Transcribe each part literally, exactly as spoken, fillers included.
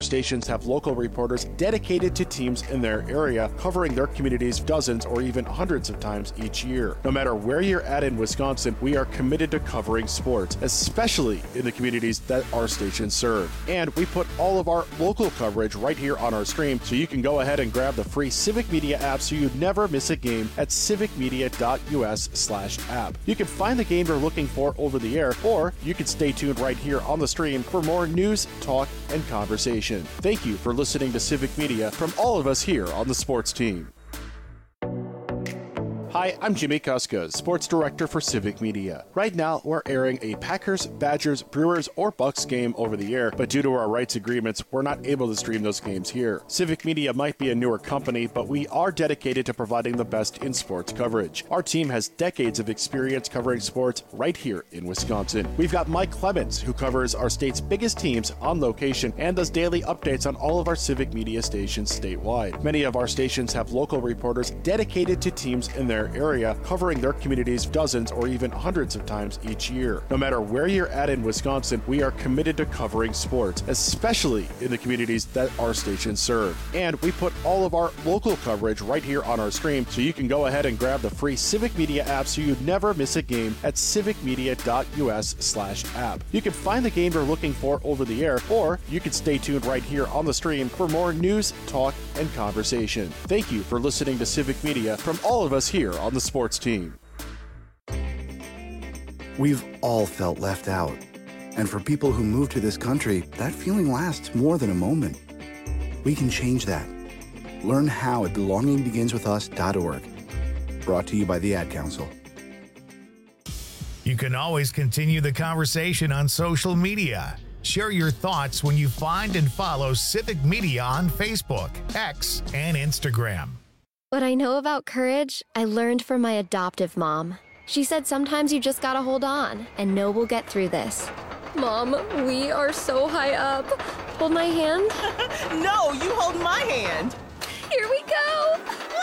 stations have local reporters dedicated to teams in their area, covering their communities dozens or even hundreds of times each year. No matter where you're at in Wisconsin, we are committed to covering sports, especially in the communities that our stations serve. And we put all of our local coverage right here on our stream, so you can go ahead and grab the free Civic Media app so you never miss a game at civicmedia.us slash app. You can find the game you're looking for over the air, or you can stay tuned right here on the stream for more news, talk, and conversation. Thank you for listening to Civic Media from all of us here on the sports team. Hi, I'm Jimmy Kuska, Sports Director for Civic Media. Right now, we're airing a Packers, Badgers, Brewers, or Bucks game over the air, but due to our rights agreements, we're not able to stream those games here. Civic Media might be a newer company, but we are dedicated to providing the best in sports coverage. Our team has decades of experience covering sports right here in Wisconsin. We've got Mike Clemens, who covers our state's biggest teams on location and does daily updates on all of our Civic Media stations statewide. Many of our stations have local reporters dedicated to teams in their area, covering their communities dozens or even hundreds of times each year. No matter where you're at in Wisconsin, we are committed to covering sports, especially in the communities that our stations serve. And we put all of our local coverage right here on our stream, so you can go ahead and grab the free Civic Media app so you never miss a game at civicmedia.us slash app. You can find the game you're looking for over the air, or you can stay tuned right here on the stream for more news, talk, and conversation. Thank you for listening to Civic Media from all of us here on the sports team. We've all felt left out. And for people who move to this country, that feeling lasts more than a moment. We can change that. Learn how at belonging begins with us dot org. Brought to you by the Ad Council. You can always continue the conversation on social media. Share your thoughts when you find and follow Civic Media on Facebook, X, and Instagram. What I know about courage, I learned from my adoptive mom. She said sometimes you just gotta hold on and know we'll get through this. Mom, we are so high up. Hold my hand. No, you hold my hand. Here we go.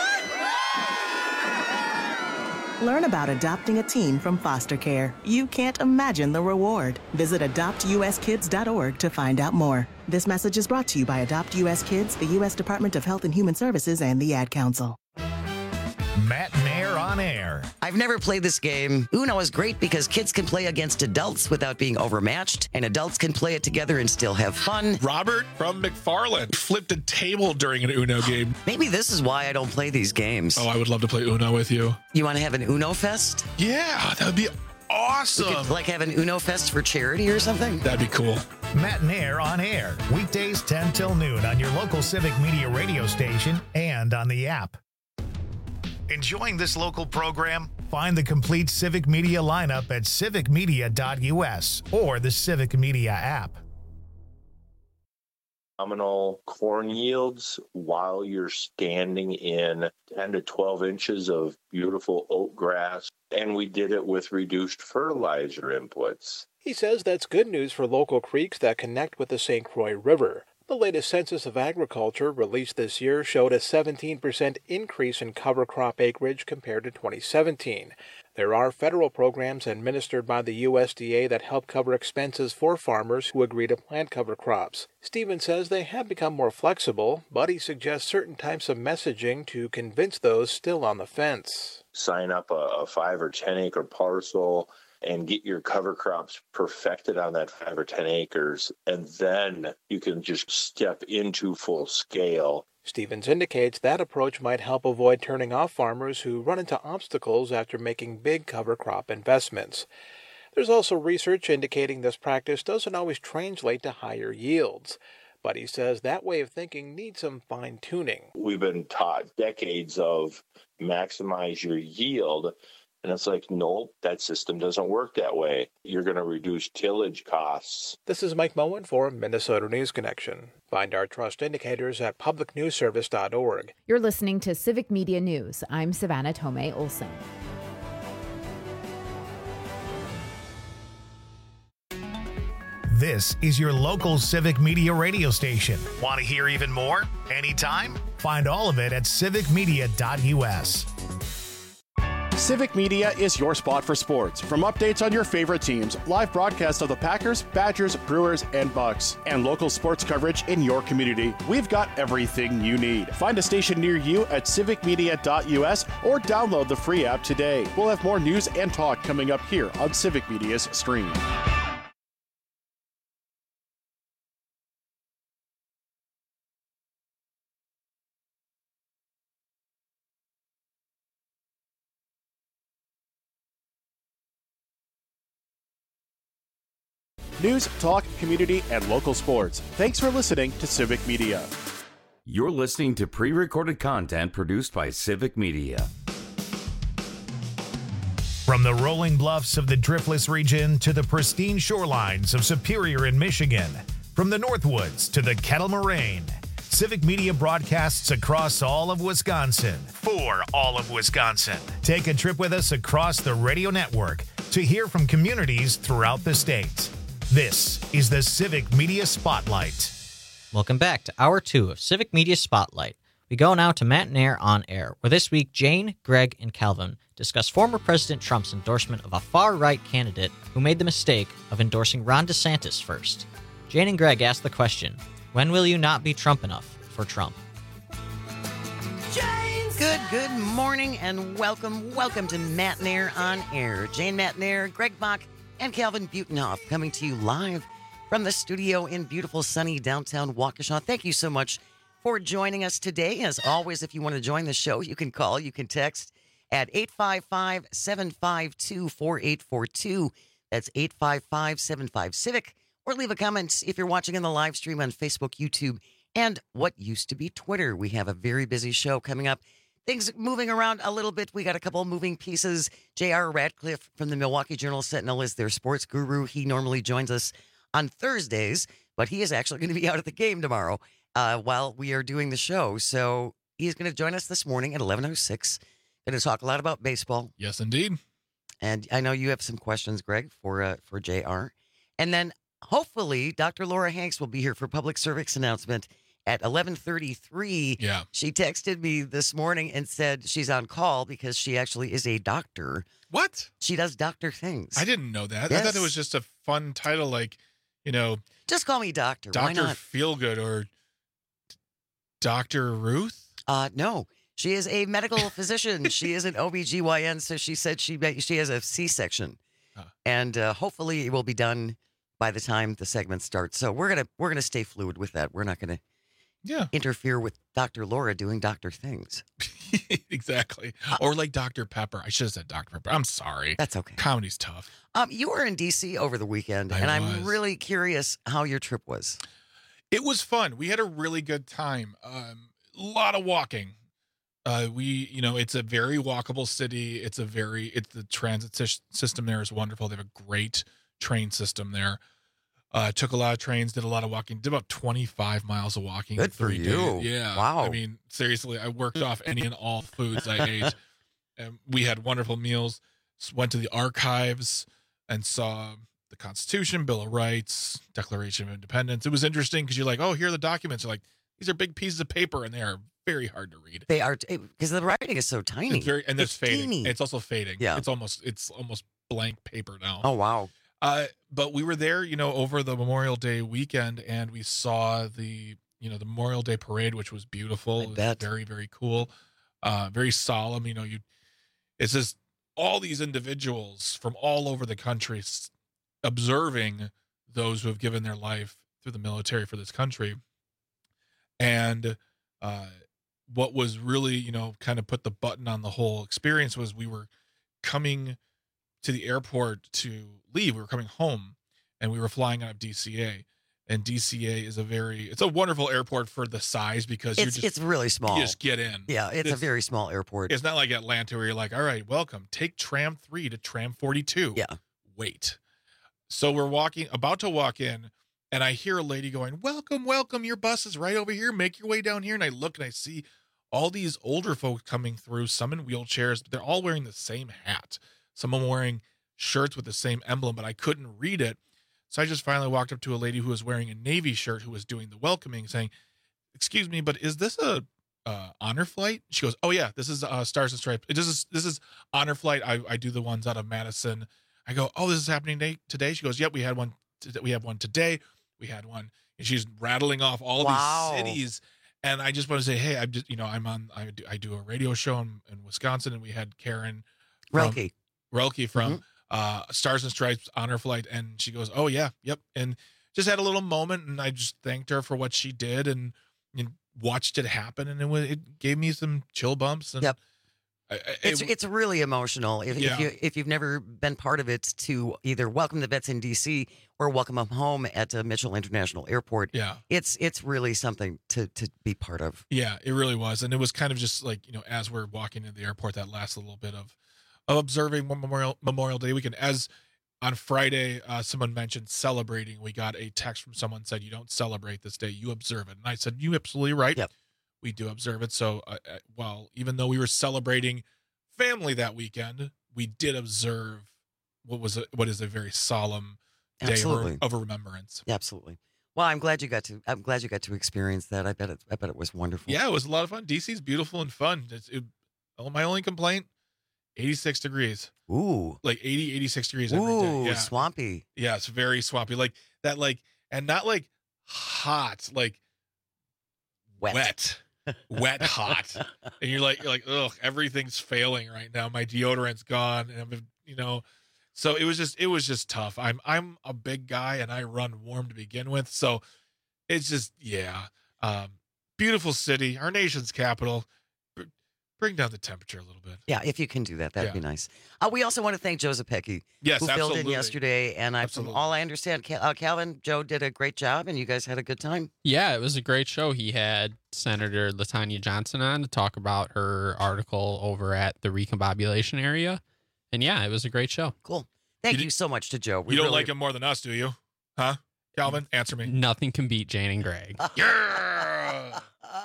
Learn about adopting a teen from foster care. You can't imagine the reward. Visit adopt U S kids dot org to find out more. This message is brought to you by Adopt U S Kids, the U S Department of Health and Human Services, and the Ad Council. Matt Nair on air. I've never played this game. Uno is great because kids can play against adults without being overmatched, and adults can play it together and still have fun. Robert from McFarland flipped a table during an Uno game. Maybe this is why I don't play these games. Oh, I would love to play Uno with you. You want to have an Uno Fest? Yeah, that would be awesome. We could, like, have an Uno Fest for charity or something? That'd be cool. Matt Nair on air, weekdays ten till noon on your local Civic Media radio station and on the app. Enjoying this local program? Find the complete Civic Media lineup at civic media dot U S or the Civic Media app. Phenomenal corn yields while you're standing in ten to twelve inches of beautiful oat grass, and we did it with reduced fertilizer inputs. He says that's good news for local creeks that connect with the Saint Croix River. The latest Census of Agriculture released this year showed a seventeen percent increase in cover crop acreage compared to twenty seventeen. There are federal programs administered by the U S D A that help cover expenses for farmers who agree to plant cover crops. Stevens says they have become more flexible, but he suggests certain types of messaging to convince those still on the fence. Sign up a, a five or ten acre parcel and get your cover crops perfected on that five or ten acres, and then you can just step into full scale. Stevens indicates that approach might help avoid turning off farmers who run into obstacles after making big cover crop investments. There's also research indicating this practice doesn't always translate to higher yields, but he says that way of thinking needs some fine-tuning. We've been taught decades of maximize your yield, and it's like, nope, that system doesn't work that way. You're going to reduce tillage costs. This is Mike Moen for Minnesota News Connection. Find our trust indicators at public news service dot org. You're listening to Civic Media News. I'm Savannah Tomei Olson. This is your local Civic Media radio station. Want to hear even more? Anytime? Find all of it at civic media dot U S. Civic Media is your spot for sports. From updates on your favorite teams, live broadcasts of the Packers, Badgers, Brewers, and Bucks, and local sports coverage in your community, we've got everything you need. Find a station near you at civic media dot u s or download the free app today. We'll have more news and talk coming up here on Civic Media's stream. News, talk, community, and local sports. Thanks for listening to Civic Media. You're listening to pre-recorded content produced by Civic Media. From the rolling bluffs of the Driftless region to the pristine shorelines of Superior in Michigan, from the Northwoods to the Kettle Moraine, Civic Media broadcasts across all of Wisconsin for all of Wisconsin. Take a trip with us across the radio network to hear from communities throughout the state. This is the Civic Media Spotlight. Welcome back to Hour two of Civic Media Spotlight. We go now to Matt and Air on Air, where this week Jane, Greg, and Calvin discuss former President Trump's endorsement of a far-right candidate who made the mistake of endorsing Ron DeSantis first. Jane and Greg ask the question, when will you not be Trump enough for Trump? Good, good morning and welcome, welcome to Matt and Air on Air. Jane Matt and Air, Greg Bach, and Calvin Butenhoff coming to you live from the studio in beautiful, sunny downtown Waukesha. Thank you so much for joining us today. As always, if you want to join the show, you can call, you can text at eight five five, seven five two, four eight four two. That's eight five five, seven five, CIVIC. Or leave a comment if you're watching in the live stream on Facebook, YouTube, and what used to be Twitter. We have a very busy show coming up. Things moving around a little bit. We got a couple of moving pieces. J R. Radcliffe from the Milwaukee Journal-Sentinel is their sports guru. He normally joins us on Thursdays, but he is actually going to be out at the game tomorrow uh, while we are doing the show. So he's going to join us this morning at eleven oh six. Going to talk a lot about baseball. Yes, indeed. And I know you have some questions, Greg, for uh, for J R. And then hopefully Doctor Laura Hanks will be here for public service announcement at eleven thirty-three. Yeah. She texted me this morning and said she's on call because she actually is a doctor. What? She does doctor things. I didn't know that. Yes. I thought it was just a fun title like, you know. Just call me doctor. Why Doctor not? Feelgood or Doctor Ruth? Uh, no. She is a medical physician. She is an O B G Y N, so she said she she has a C-section. Huh. And uh, hopefully it will be done by the time the segment starts. So we're going to we're going to stay fluid with that. We're not going to Yeah. interfere with Doctor Laura doing doctor things. Exactly. Or like Doctor Pepper. I should have said Doctor Pepper. I'm sorry. That's okay. Comedy's tough. Um, you were in D C over the weekend, I and was. I'm really curious how your trip was. It was fun. We had a really good time. Um, a lot of walking. Uh, we, you know, it's a very walkable city. It's a very, it's the transit sy- system there is wonderful. They have a great train system there. Uh, took a lot of trains, did a lot of walking, did about twenty-five miles of walking. Good in three for you. days. Yeah. Wow. I mean, seriously, I worked off any and all foods I ate. And we had wonderful meals. Went to the archives and saw the Constitution, Bill of Rights, Declaration of Independence. It was interesting because you're like, oh, here are the documents. You're like, these are big pieces of paper and they are very hard to read. They are, because the writing is so tiny. It's very, and it's, it's fading. teeny. It's also fading. Yeah. It's almost, it's almost blank paper now. Oh, wow. Uh, but we were there, you know, over the Memorial Day weekend, and we saw the, you know, the Memorial Day parade, which was beautiful. I It was bet. very, very cool. Uh, very solemn. You know, you, it's just all these individuals from all over the country s- observing those who have given their life through the military for this country. And uh, what was really, you know, kind of put the button on the whole experience was we were coming to the airport to leave. We were coming home, and we were flying out of D C A. And D C A is a very, it's a wonderful airport for the size because you're It's, just, it's really small. you just get in. Yeah, it's, a It's- very small airport. It's not like Atlanta where you're like, all right, welcome. Take tram three to tram forty-two. Yeah. Wait. So we're walking, about to walk in, and I hear a lady going, welcome, welcome. Your bus is right over here. Make your way down here. And I look and I see all these older folks coming through, some in wheelchairs, but they're all wearing the same hat. Some of them wearing shirts with the same emblem, but I couldn't read it. So I just finally walked up to a lady who was wearing a Navy shirt who was doing the welcoming, saying, excuse me, but is this a uh, Honor Flight?" She goes, "Oh yeah, this is uh, Stars and Stripes. This is this is Honor Flight. I, I do the ones out of Madison." I go, "Oh, this is happening day, today." She goes, "Yep, we had one. T- we have one today. We had one." And she's rattling off all Wow. these cities. And I just want to say, hey, I'm just, you know, I'm on, I do, I do a radio show in, in Wisconsin, and we had Karen from, Relke. Relke from Mhm. uh, Stars and Stripes Honor Flight. And she goes, "Oh yeah, yep." And just had a little moment, and I just thanked her for what she did, and, and watched it happen. And it was, it gave me some chill bumps. And Yep. I, I, It's it, it's really emotional. If, Yeah. if you if you've never been part of it, to either welcome the vets in D C or welcome them home at uh, Mitchell International Airport, yeah. it's it's really something to to be part of. Yeah, it really was. And it was kind of just like, you know, as we're walking into the airport, that last little bit of, of observing Memorial Memorial Day weekend. As on Friday, uh, someone mentioned celebrating. We got a text from someone said, "You don't celebrate this day, you observe it." And I said, "You absolutely right. Yep. We do observe it." So, uh, uh, well, even though we were celebrating family that weekend, we did observe what was a, what is a very solemn day of, Absolutely. of remembrance. Absolutely. Well, I'm glad you got to. I'm glad you got to experience that. I bet it. I bet it was wonderful. Yeah, it was a lot of fun. D C's beautiful and fun. It's, it, oh, my only complaint, eighty-six degrees. Ooh. Like eighty, eighty-six degrees every Ooh. day. Yeah. Swampy. Yeah, it's very swampy. Like that, like, and not like hot, like Wet. wet, wet, hot. And you're like, you're like, ugh, everything's failing right now. My deodorant's gone, and I'm, you know, so it was just, it was just tough. I'm, I'm a big guy, and I run warm to begin with, so it's just, yeah. Um, beautiful city, our nation's capital. Br- Bring down the temperature a little bit. Yeah, if you can do that, that'd Yeah. be nice. Uh, we also want to thank Joseph Pecky, Yes, who filled in absolutely. yesterday. And I, from Absolutely. all I understand, Cal- uh, Calvin, Joe did a great job, and you guys had a good time. Yeah, it was a great show. He had Senator LaTanya Johnson on to talk about her article over at the recombobulation area. And yeah, it was a great show. Cool. Thank You you, d- so much to Joe. We You don't really- like him more than us, do you? Huh? Calvin, answer me. Nothing can beat Jane and Greg. Yeah.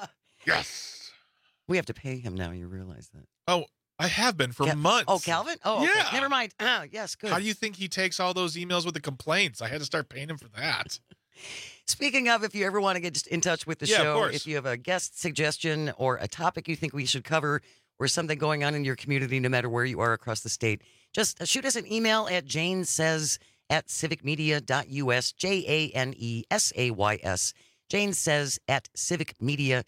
Yes. We have to pay him now. You realize that? Oh, I have been for Cal- months. Oh, Calvin? Oh, okay. Yeah. Never mind. Ah, yes, good. How do you think he takes all those emails with the complaints? I had to start paying him for that. Speaking of, if you ever want to get in touch with the Yeah, of show, course. if you have a guest suggestion or a topic you think we should cover or something going on in your community, no matter where you are across the state, just shoot us an email at Jane Says at civicmedia.us, J A N E S A Y S. Jane Says at civicmedia.us,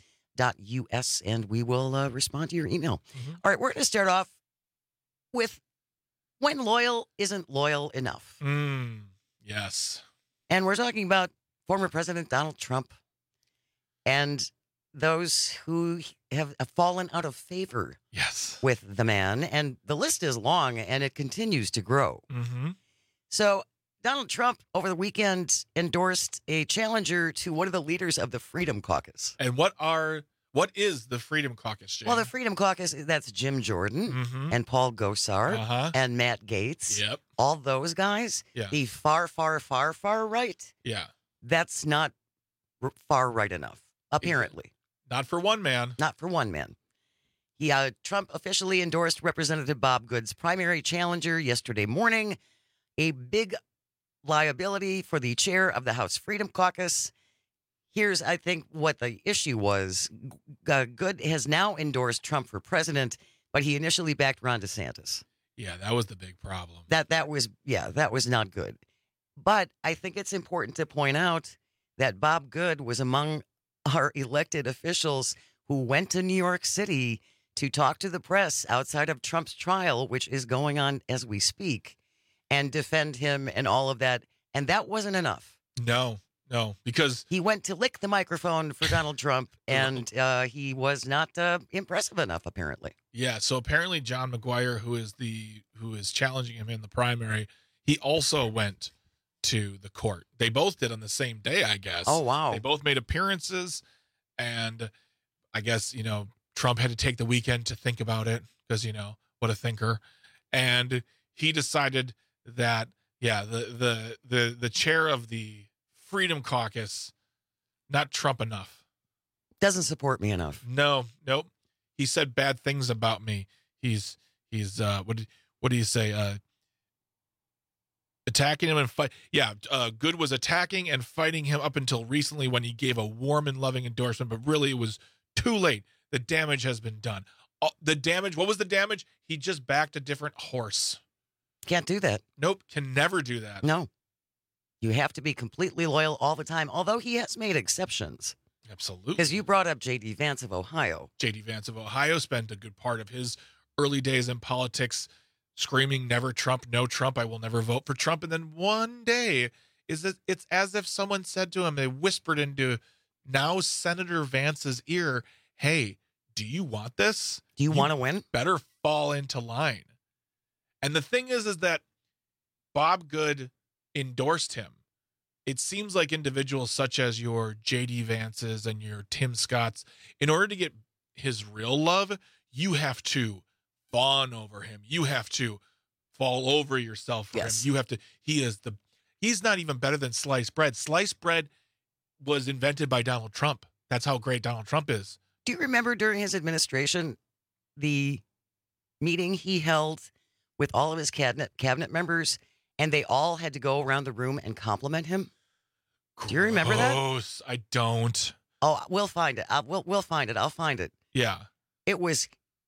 and we will uh, respond to your email. Mm-hmm. All right, we're going to start off with when loyal isn't loyal enough. Mm, yes. And we're talking about former President Donald Trump and those who have fallen out of favor Yes. with the man. And the list is long and it continues to grow. Mm-hmm. So Donald Trump over the weekend endorsed a challenger to one of the leaders of the Freedom Caucus. And what are what is the Freedom Caucus, Jane? Well, the Freedom Caucus, that's Jim Jordan Mhm. and Paul Gosar Uh-huh. and Matt Gaetz. Yep. All those guys, Yeah. the far, far, far, far right. Yeah. That's not r- far right enough, apparently. Not for one man. Not for one man. He, uh, Trump officially endorsed Representative Bob Good's primary challenger yesterday morning, a big liability for the chair of the House Freedom Caucus. Here's, I think, what the issue was. Uh, Good has now endorsed Trump for president, but he initially backed Ron DeSantis. Yeah, that was the big problem. That that was, yeah, that was not good. But I think it's important to point out that Bob Good was among our elected officials who went to New York City to talk to the press outside of Trump's trial, which is going on as we speak, and defend him and all of that. And that wasn't enough. No, no, because He went to lick the microphone for Donald Trump, and uh, he was not uh, impressive enough, apparently. yeah. So apparently, John McGuire, who is the who is challenging him in the primary, he also went to the court. They both did on the same day, I guess. Oh, wow. They both made appearances, and I guess you know Trump had to take the weekend to think about it because you know what a thinker, and he decided that yeah, the the the the chair of the Freedom Caucus, not Trump enough. Doesn't support me enough. No, nope. He said bad things about me. He's he's uh what did what do you say? Uh attacking him and fight. Yeah, uh Good was attacking and fighting him up until recently when he gave a warm and loving endorsement, but really it was too late. the damage has been done. Uh, the damage, what was the damage? He just backed a different horse. Can't do that. Nope, can never do that. No. You have to be completely loyal all the time, although he has made exceptions. Absolutely. Because you brought up J D. Vance of Ohio. J D. Vance of Ohio spent a good part of his early days in politics screaming, never Trump, no Trump, I will never vote for Trump. And then one day, is that it's as if someone said to him, they whispered into now Senator Vance's ear, hey, do you want this? Do you, you want to win? Better fall into line. And the thing is, is that Bob Good endorsed him. It seems like individuals such as your J D. Vances and your Tim Scotts, in order to get his real love, you have to fawn over him. You have to fall over yourself for yes. him. You have to, he is the, he's not even better than sliced bread. Sliced bread was invented by Donald Trump. That's how great Donald Trump is. Do you remember during his administration, the meeting he held with all of his cabinet cabinet members, and they all had to go around the room and compliment him? Gross. Do you remember that? I don't. Oh, we'll find it. I'll, we'll we'll find it. I'll find it. Yeah. It was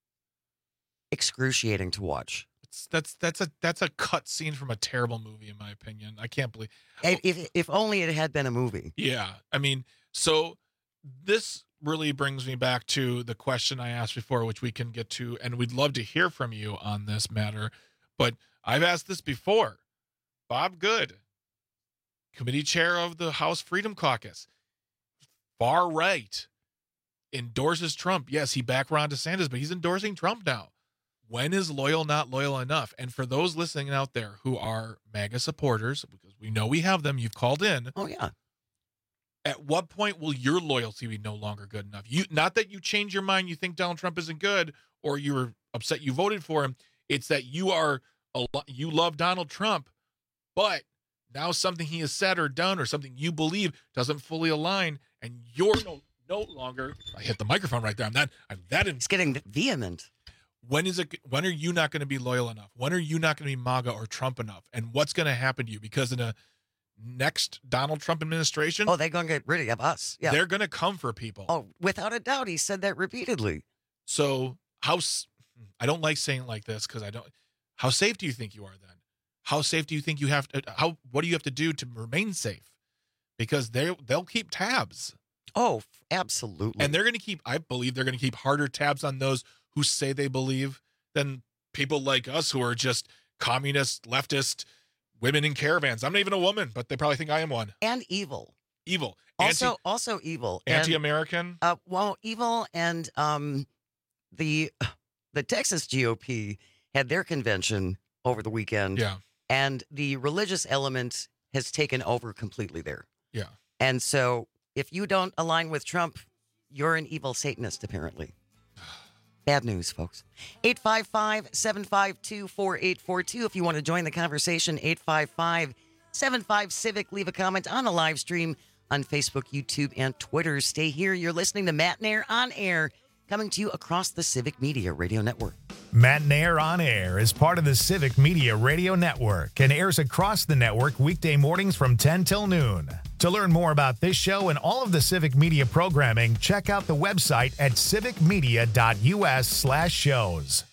excruciating to watch. It's, that's that's a that's a cut scene from a terrible movie, in my opinion. I can't believe. If if, if only it had been a movie. Yeah, I mean, so this really brings me back to the question I asked before, which we can get to, and we'd love to hear from you on this matter. But I've asked this before. Bob Good, committee chair of the House Freedom Caucus, far right, endorses Trump. Yes, he backed Ron DeSantis, but he's endorsing Trump now. When is loyal not loyal enough? And for those listening out there who are MAGA supporters, because we know we have them, you've called in. Oh, yeah. At what point will your loyalty be no longer good enough? You, not that you change your mind, you think Donald Trump isn't good, or you were upset you voted for him. It's that you are a, you love Donald Trump, but now something he has said or done or something you believe doesn't fully align, and you're no, no longer. I hit the microphone right there. I'm that. I'm that. In, it's getting vehement. When is it? When are you not going to be loyal enough? When are you not going to be MAGA or Trump enough? And what's going to happen to you? Because in a next Donald Trump administration, oh, they're going to get rid of us. Yeah, they're going to come for people. Oh, without a doubt, he said that repeatedly. So how? I don't like saying it like this because I don't. How safe do you think you are then? How safe do you think you have to? How? What do you have to do to remain safe? Because they they'll keep tabs. Oh, absolutely. And they're going to keep. I believe they're going to keep harder tabs on those who say they believe than people like us who are just communist, leftist, women in caravans. I'm not even a woman, but they probably think I am one. And evil. Evil. Also, Anti, also evil. Anti-American. And, uh, well, evil, and um, the the Texas G O P had their convention over the weekend. Yeah. And the religious element has taken over completely there. Yeah. And so if you don't align with Trump, you're an evil Satanist, apparently. Bad news, folks. eight five five, seven five two, four eight four two. If you want to join the conversation, eight five five, seven five, Civic. Leave a comment on the live stream on Facebook, YouTube, and Twitter. Stay here. You're listening to Matt Nair on Air, coming to you across the Civic Media Radio Network. Matt Nair on Air is part of the Civic Media Radio Network and airs across the network weekday mornings from ten till noon. To learn more about this show and all of the Civic Media programming, check out the website at civicmedia.us slash shows.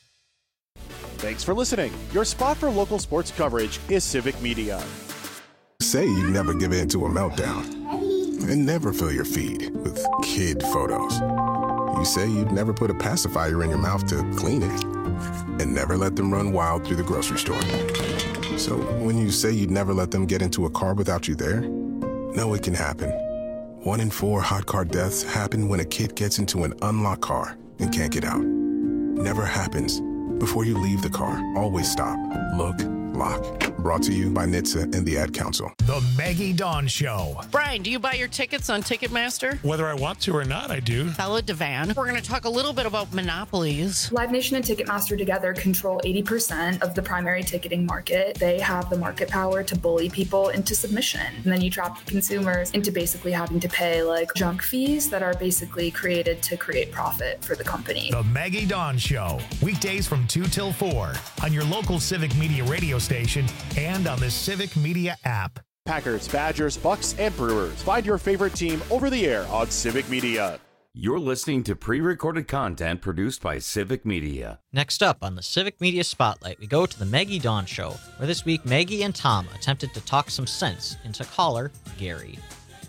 Thanks for listening. Your spot for local sports coverage is Civic Media. Say you never give in to a meltdown and never fill your feed with kid photos. You say you'd never put a pacifier in your mouth to clean it and never let them run wild through the grocery store. So when you say you'd never let them get into a car without you there, know it can happen. One in four hot car deaths happen when a kid gets into an unlocked car and can't get out. Never happens. Before you leave the car, always stop, look, lock. Brought to you by N H T S A and the Ad Council. The Maggie Dawn Show. Brian, do you buy your tickets on Ticketmaster? Whether I want to or not, I do. Bella Devan. We're going to talk a little bit about monopolies. Live Nation and Ticketmaster together control eighty percent of the primary ticketing market. They have the market power to bully people into submission. And then you trap the consumers into basically having to pay like junk fees that are basically created to create profit for the company. The Maggie Dawn Show. Weekdays from two till four on your local Civic Media radio station and on the Civic Media app. Packers, Badgers, Bucks, and Brewers. Find your favorite team over the air on Civic Media. You're listening to pre-recorded content produced by Civic Media. Next up on the Civic Media Spotlight, we go to the Maggie Dawn Show, where this week Maggie and Tom attempted to talk some sense into caller Gary.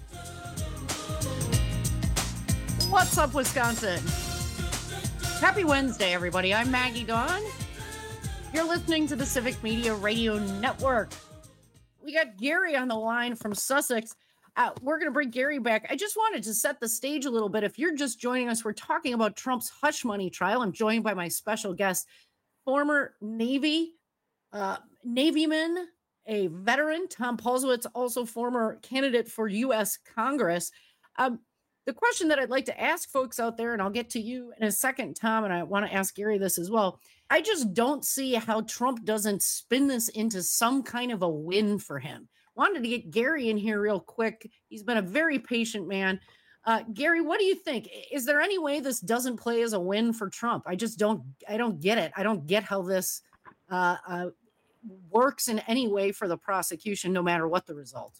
What's up, Wisconsin? Happy Wednesday, everybody. I'm Maggie Dawn. You're listening to the Civic Media Radio Network. We got Gary on the line from Sussex. Uh, we're going to bring Gary back. I just wanted to set the stage a little bit. If you're just joining us, we're talking about Trump's hush money trial. I'm joined by my special guest, former Navy, uh, Navyman, a veteran, Tom Paulsowitz, also former candidate for U S Congress. Um, the question that I'd like to ask folks out there, and I'll get to you in a second, Tom, and I want to ask Gary this as well. I just don't see how Trump doesn't spin this into some kind of a win for him. Wanted to get Gary in here real quick. He's been a very patient man. Uh, Gary, what do you think? Is there any way this doesn't play as a win for Trump? I just don't, I don't get it. I don't get how this uh, uh, works in any way for the prosecution, no matter what the result.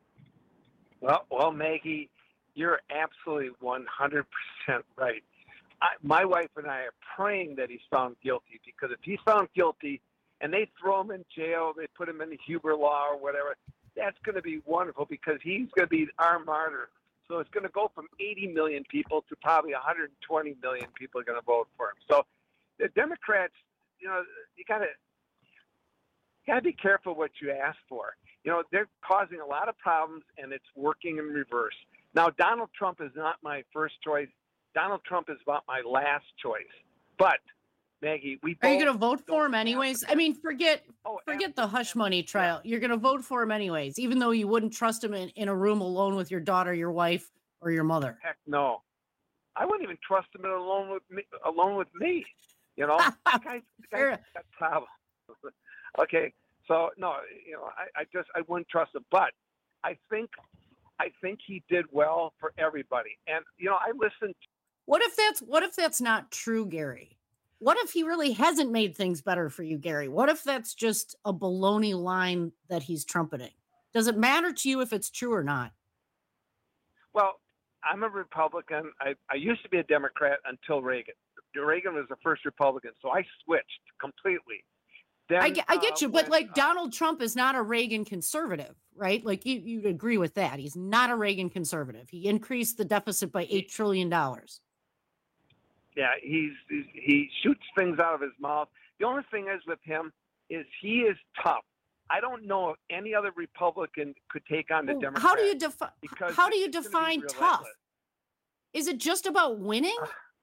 Well, well, Maggie, you're absolutely one hundred percent right. I, my wife and I are praying that he's found guilty, because if he's found guilty and they throw him in jail, they put him in the Huber Law or whatever, that's going to be wonderful, because he's going to be our martyr. So it's going to go from eighty million people to probably one hundred twenty million people are going to vote for him. So the Democrats, you know, you got to you got to be careful what you ask for. You know, they're causing a lot of problems, and it's working in reverse. Now, Donald Trump is not my first choice. Donald Trump is about my last choice. But Maggie, we are you going to vote for him anyways? I mean, forget oh, forget the hush money trial. You're going to vote for him anyways, even though you wouldn't trust him in, in a room alone with your daughter, your wife, or your mother. Heck no, I wouldn't even trust him in alone with me. Alone with me, you know, the guy's, the guy's got problems. Okay, so no, you know, I, I just I wouldn't trust him. But I think I think he did well for everybody. And you know, I listened. What if that's what if that's not true, Gary? What if he really hasn't made things better for you, Gary? What if that's just a baloney line that he's trumpeting? Does it matter to you if it's true or not? Well, I'm a Republican. I, I used to be a Democrat until Reagan. Reagan was the first Republican, so I switched completely. Then, I get, I get uh, you, but when, like uh, Donald Trump is not a Reagan conservative, right? Like you, you'd agree with that. He's not a Reagan conservative. He increased the deficit by eight trillion dollars. Yeah, he's, he's he shoots things out of his mouth. The only thing is with him is he is tough. I don't know if any other Republican could take on the Well, Democrats. how do you define? because How do you it's gonna be define relentless. tough? Is it just about winning?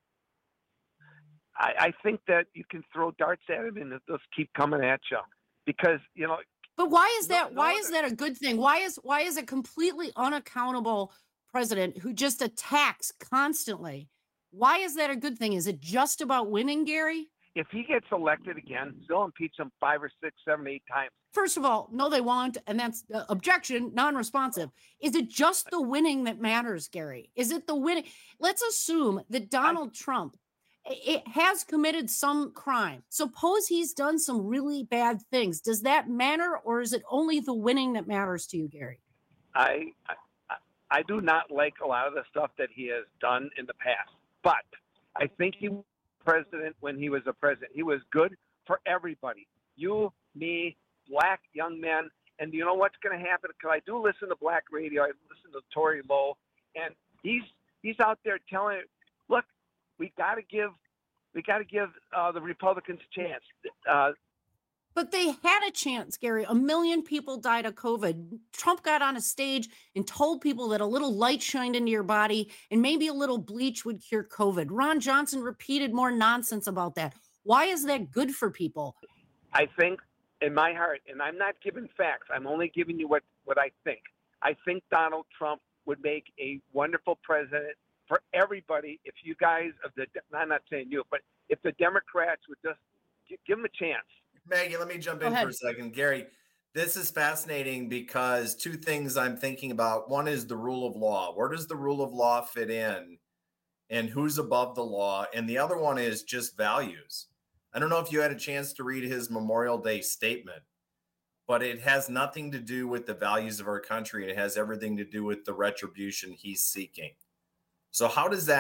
I, I think that you can throw darts at him and they'll just keep coming at you, because you know. But why is that? Why is that a good thing? Why is why is a completely unaccountable president who just attacks constantly? Why is that a good thing? Is it just about winning, Gary? If he gets elected again, they'll impeach him five or six, seven, eight times. First of all, no, they won't, and that's uh, objection, non-responsive. Is it just the winning that matters, Gary? Is it the winning? Let's assume that Donald Trump it has committed some crime. Suppose he's done some really bad things. Does that matter, or is it only the winning that matters to you, Gary? I, I I do not like a lot of the stuff that he has done in the past, but I think he was president when he was a president. He was good for everybody. You, me, black young men, and you know what's going to happen? Because I do listen to black radio. I listen to Tory Lowe, and he's he's out there telling, look, we got to give we got to give uh, the Republicans a chance. Uh, But they had a chance, Gary. A million people died of COVID. Trump got on a stage and told people that a little light shined into your body and maybe a little bleach would cure COVID. Ron Johnson repeated more nonsense about that. Why is that good for people? I think in my heart, and I'm not giving facts, I'm only giving you what, what I think. I think Donald Trump would make a wonderful president for everybody if you guys, of the I'm not saying you, but if the Democrats would just give him a chance. Maggie, let me jump Go in ahead. for a second. Gary, this is fascinating because two things I'm thinking about. One is the rule of law. Where does the rule of law fit in and who's above the law? And the other one is just values. I don't know if you had a chance to read his Memorial Day statement, but it has nothing to do with the values of our country. It has everything to do with the retribution he's seeking. So how does that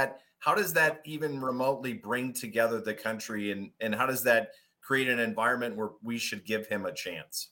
how does that even remotely bring together the country, and, and how does that create an environment where we should give him a chance?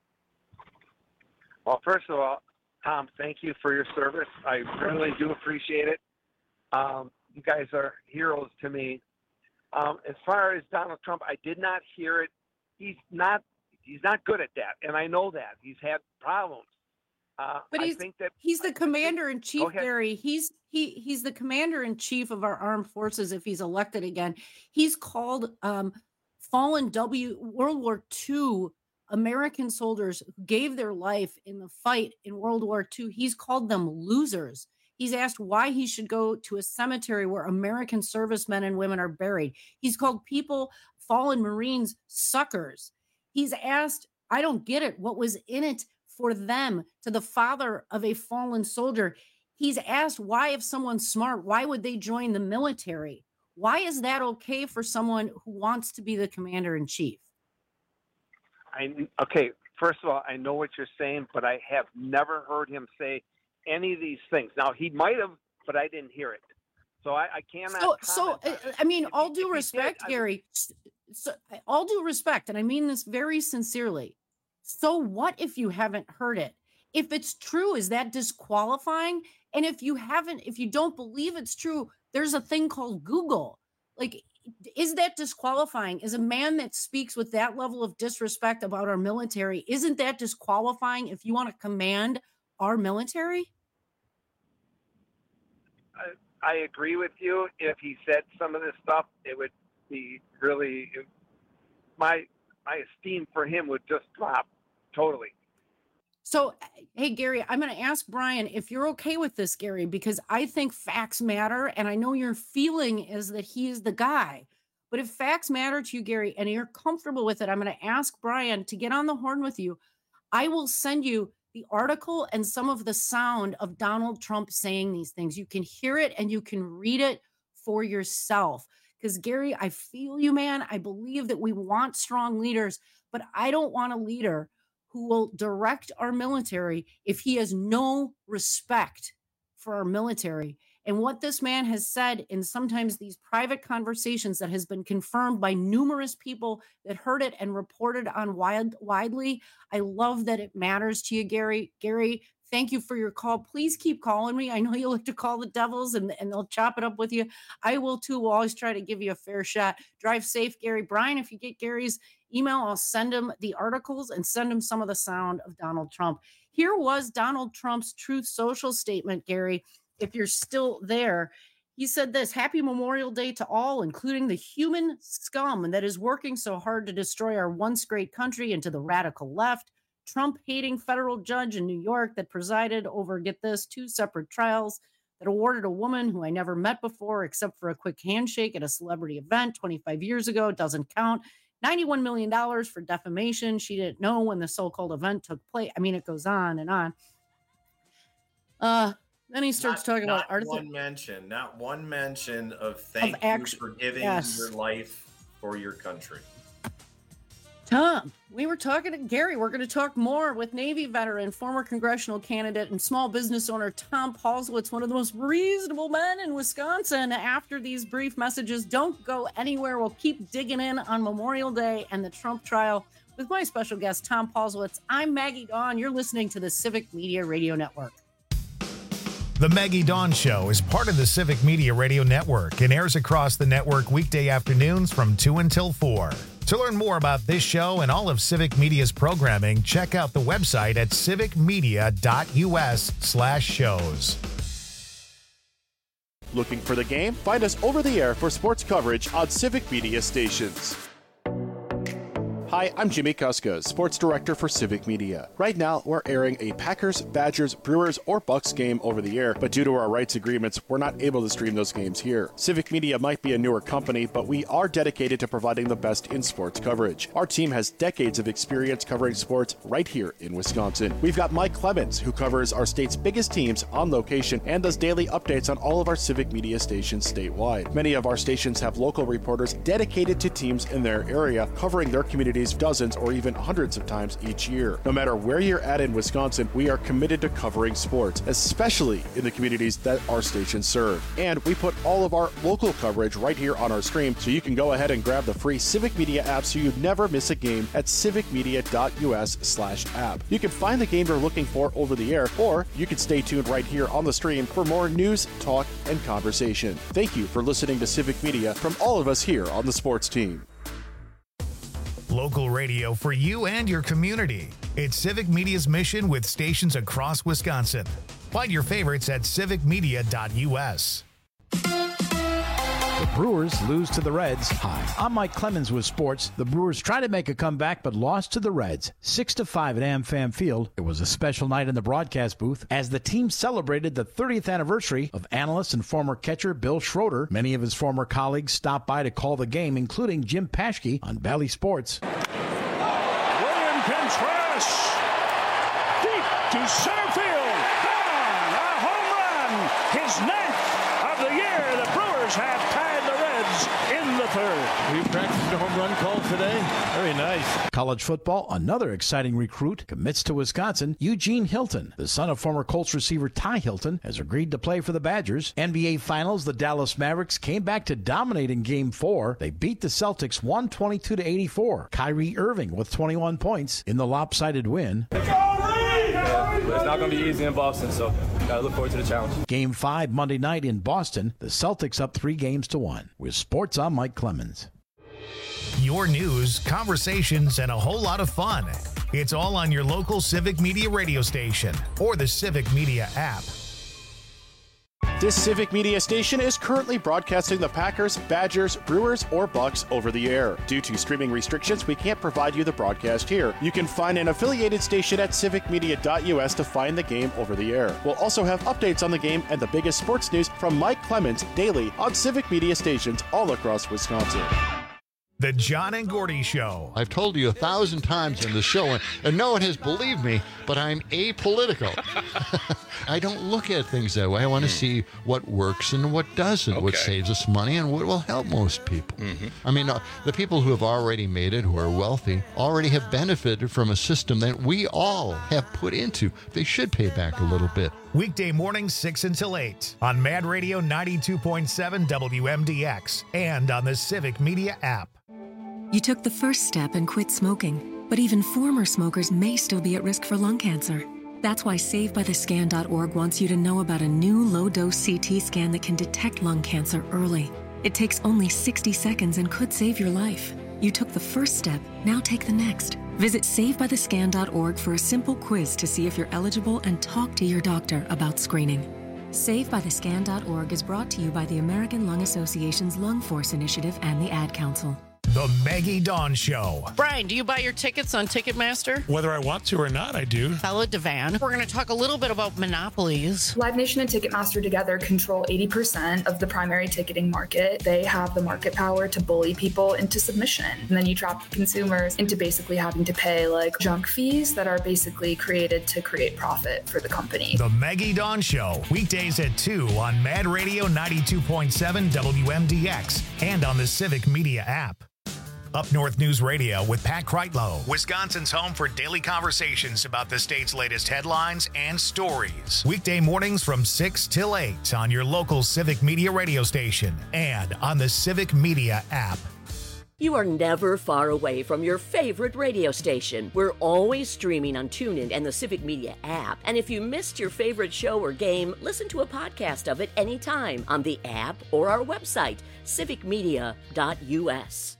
Well, first of all, Tom, thank you for your service. I really do appreciate it. Um, you guys are heroes to me. Um, as far as Donald Trump, I did not hear it. He's not he's not good at that, and I know that. He's had problems. Uh, But I he's think that he's the I- I think- commander in Go chief, ahead. Gary. He's he he's the commander in chief of our armed forces if he's elected again. He's called um, fallen W World War Two American soldiers who gave their life in the fight in World War Two. He's called them losers. He's asked why he should go to a cemetery where American servicemen and women are buried. He's called people, fallen Marines, suckers. He's asked, I don't get it, what was in it for them, to the father of a fallen soldier. He's asked why, if someone's smart, why would they join the military? Why is that okay for someone who wants to be the commander in chief? I okay. First of all, I know what you're saying, but I have never heard him say any of these things. Now he might have, but I didn't hear it, so I, I cannot. So, so comment on uh, it. I mean, all if due he did, respect, I- Gary. s- So, all due respect, and I mean this very sincerely. So, what if you haven't heard it? If it's true, is that disqualifying? And if you haven't, if you don't believe it's true, there's a thing called Google. Like, is that disqualifying? Is a man that speaks with that level of disrespect about our military, isn't that disqualifying if you want to command our military? I, I agree with you. If he said some of this stuff, it would be really my my esteem for him would just drop totally. So, hey, Gary, I'm going to ask Brian if you're okay with this, Gary, because I think facts matter. And I know your feeling is that he is the guy. But if facts matter to you, Gary, and you're comfortable with it, I'm going to ask Brian to get on the horn with you. I will send you the article and some of the sound of Donald Trump saying these things. You can hear it and you can read it for yourself. Because, Gary, I feel you, man. I believe that we want strong leaders, but I don't want a leader who will direct our military if he has no respect for our military. And what this man has said in sometimes these private conversations that has been confirmed by numerous people that heard it and reported on wide, widely, I love that it matters to you, Gary. Gary, thank you for your call. Please keep calling me. I know you like to call the Devils and, and they'll chop it up with you. I will too. We'll always try to give you a fair shot. Drive safe, Gary. Brian, if you get Gary's email, I'll send him the articles and send him some of the sound of Donald Trump. Here was Donald Trump's Truth Social statement, Gary, if you're still there. He said this: Happy Memorial Day to all, including the human scum that is working so hard to destroy our once great country, and to the radical left, Trump-hating federal judge in New York that presided over, get this, two separate trials that awarded a woman who I never met before except for a quick handshake at a celebrity event twenty-five years ago, doesn't count, ninety-one million dollars for defamation. She didn't know when the so-called event took place. I mean, it goes on and on. Uh, then he starts Not- talking not about Arthur. one mention, not one mention of thank action- you for giving yes. your life for your country. Tom, we were talking to Gary. We're going to talk more with Navy veteran, former congressional candidate, and small business owner Tom Paulsowitz, one of the most reasonable men in Wisconsin. After these brief messages, don't go anywhere. We'll keep digging in on Memorial Day and the Trump trial with my special guest, Tom Paulsowitz. I'm Maggie Dawn. You're listening to the Civic Media Radio Network. The Maggie Dawn Show is part of the Civic Media Radio Network and airs across the network weekday afternoons from two until four. To learn more about this show and all of Civic Media's programming, check out the website at civicmedia.us slash shows. Looking for the game? Find us over the air for sports coverage on Civic Media stations. Hi, I'm Jimmy Kuska, Sports Director for Civic Media. Right now, we're airing a Packers, Badgers, Brewers, or Bucks game over the air, but due to our rights agreements, we're not able to stream those games here. Civic Media might be a newer company, but we are dedicated to providing the best in sports coverage. Our team has decades of experience covering sports right here in Wisconsin. We've got Mike Clemens, who covers our state's biggest teams on location and does daily updates on all of our Civic Media stations statewide. Many of our stations have local reporters dedicated to teams in their area, covering their communities communities dozens or even hundreds of times each year. No matter where you're at in Wisconsin, we are committed to covering sports, especially in the communities that our stations serve. And we put all of our local coverage right here on our stream, so you can go ahead and grab the free Civic Media app so you never miss a game at civicmedia.us slash app. You can find the game you're looking for over the air, or you can stay tuned right here on the stream for more news, talk, and conversation. Thank you for listening to Civic Media from all of us here on the sports team. Local radio for you and your community. It's Civic Media's mission with stations across Wisconsin. Find your favorites at civic media dot u s. The Brewers lose to the Reds. Hi, I'm Mike Clemens with sports. The Brewers tried to make a comeback but lost to the Reds, six to five at AmFam Field. It was a special night in the broadcast booth as the team celebrated the thirtieth anniversary of analyst and former catcher Bill Schroeder. Many of his former colleagues stopped by to call the game, including Jim Paschke on Bally Sports. William Contreras, deep to center field, gone, a home run, his ninth of the year. The Brewers have tied the Reds in the third. We practiced a home run call today. Very nice. College football, another exciting recruit commits to Wisconsin. Eugene Hilton, the son of former Colts receiver Ty Hilton, has agreed to play for the Badgers. N B A Finals, the Dallas Mavericks came back to dominate in Game four. They beat the Celtics one twenty-two to eighty-four. Kyrie Irving with twenty-one points in the lopsided win. Yeah, but it's not going to be easy in Boston, so gotta look forward to the challenge. Game five Monday night in Boston. The Celtics up three games to one. With sports, I'm Mike Clemens. Your news, conversations, and a whole lot of fun. It's all on your local Civic Media radio station or the Civic Media app. This Civic Media station is currently broadcasting the Packers, Badgers, Brewers, or Bucks over the air. Due to streaming restrictions, we can't provide you the broadcast here. You can find an affiliated station at civic media dot u s to find the game over the air. We'll also have updates on the game and the biggest sports news from Mike Clemens daily on Civic Media stations all across Wisconsin. The John and Gordy Show. I've told you a thousand times in the show, and, and no one has believed me, but I'm apolitical. I don't look at things that way. I want to mm. see what works and what doesn't, okay. what saves us money and what will help most people. Mm-hmm. I mean, uh, the people who have already made it, who are wealthy, already have benefited from a system that we all have put into. They should pay back a little bit. Weekday mornings, six until eight on Mad Radio ninety-two point seven W M D X and on the Civic Media app. You took the first step and quit smoking, but even former smokers may still be at risk for lung cancer. That's why save by the scan dot org wants you to know about a new low-dose C T scan that can detect lung cancer early. It takes only sixty seconds and could save your life. You took the first step, now take the next. Visit save by the scan dot org for a simple quiz to see if you're eligible and talk to your doctor about screening. save by the scan dot org is brought to you by the American Lung Association's Lung Force Initiative and the Ad Council. The Maggie Dawn Show. Brian, do you buy your tickets on Ticketmaster? Whether I want to or not, I do. Bella Devan. We're going to talk a little bit about monopolies. Live Nation and Ticketmaster together control eighty percent of the primary ticketing market. They have the market power to bully people into submission. And then you trap consumers into basically having to pay like junk fees that are basically created to create profit for the company. The Maggie Dawn Show. Weekdays at two on Mad Radio ninety-two point seven W M D X and on the Civic Media app. Up North News Radio with Pat Kreitlow, Wisconsin's home for daily conversations about the state's latest headlines and stories. Weekday mornings from six till eight on your local Civic Media radio station and on the Civic Media app. You are never far away from your favorite radio station. We're always streaming on TuneIn and the Civic Media app. And if you missed your favorite show or game, listen to a podcast of it anytime on the app or our website, civic media dot u s.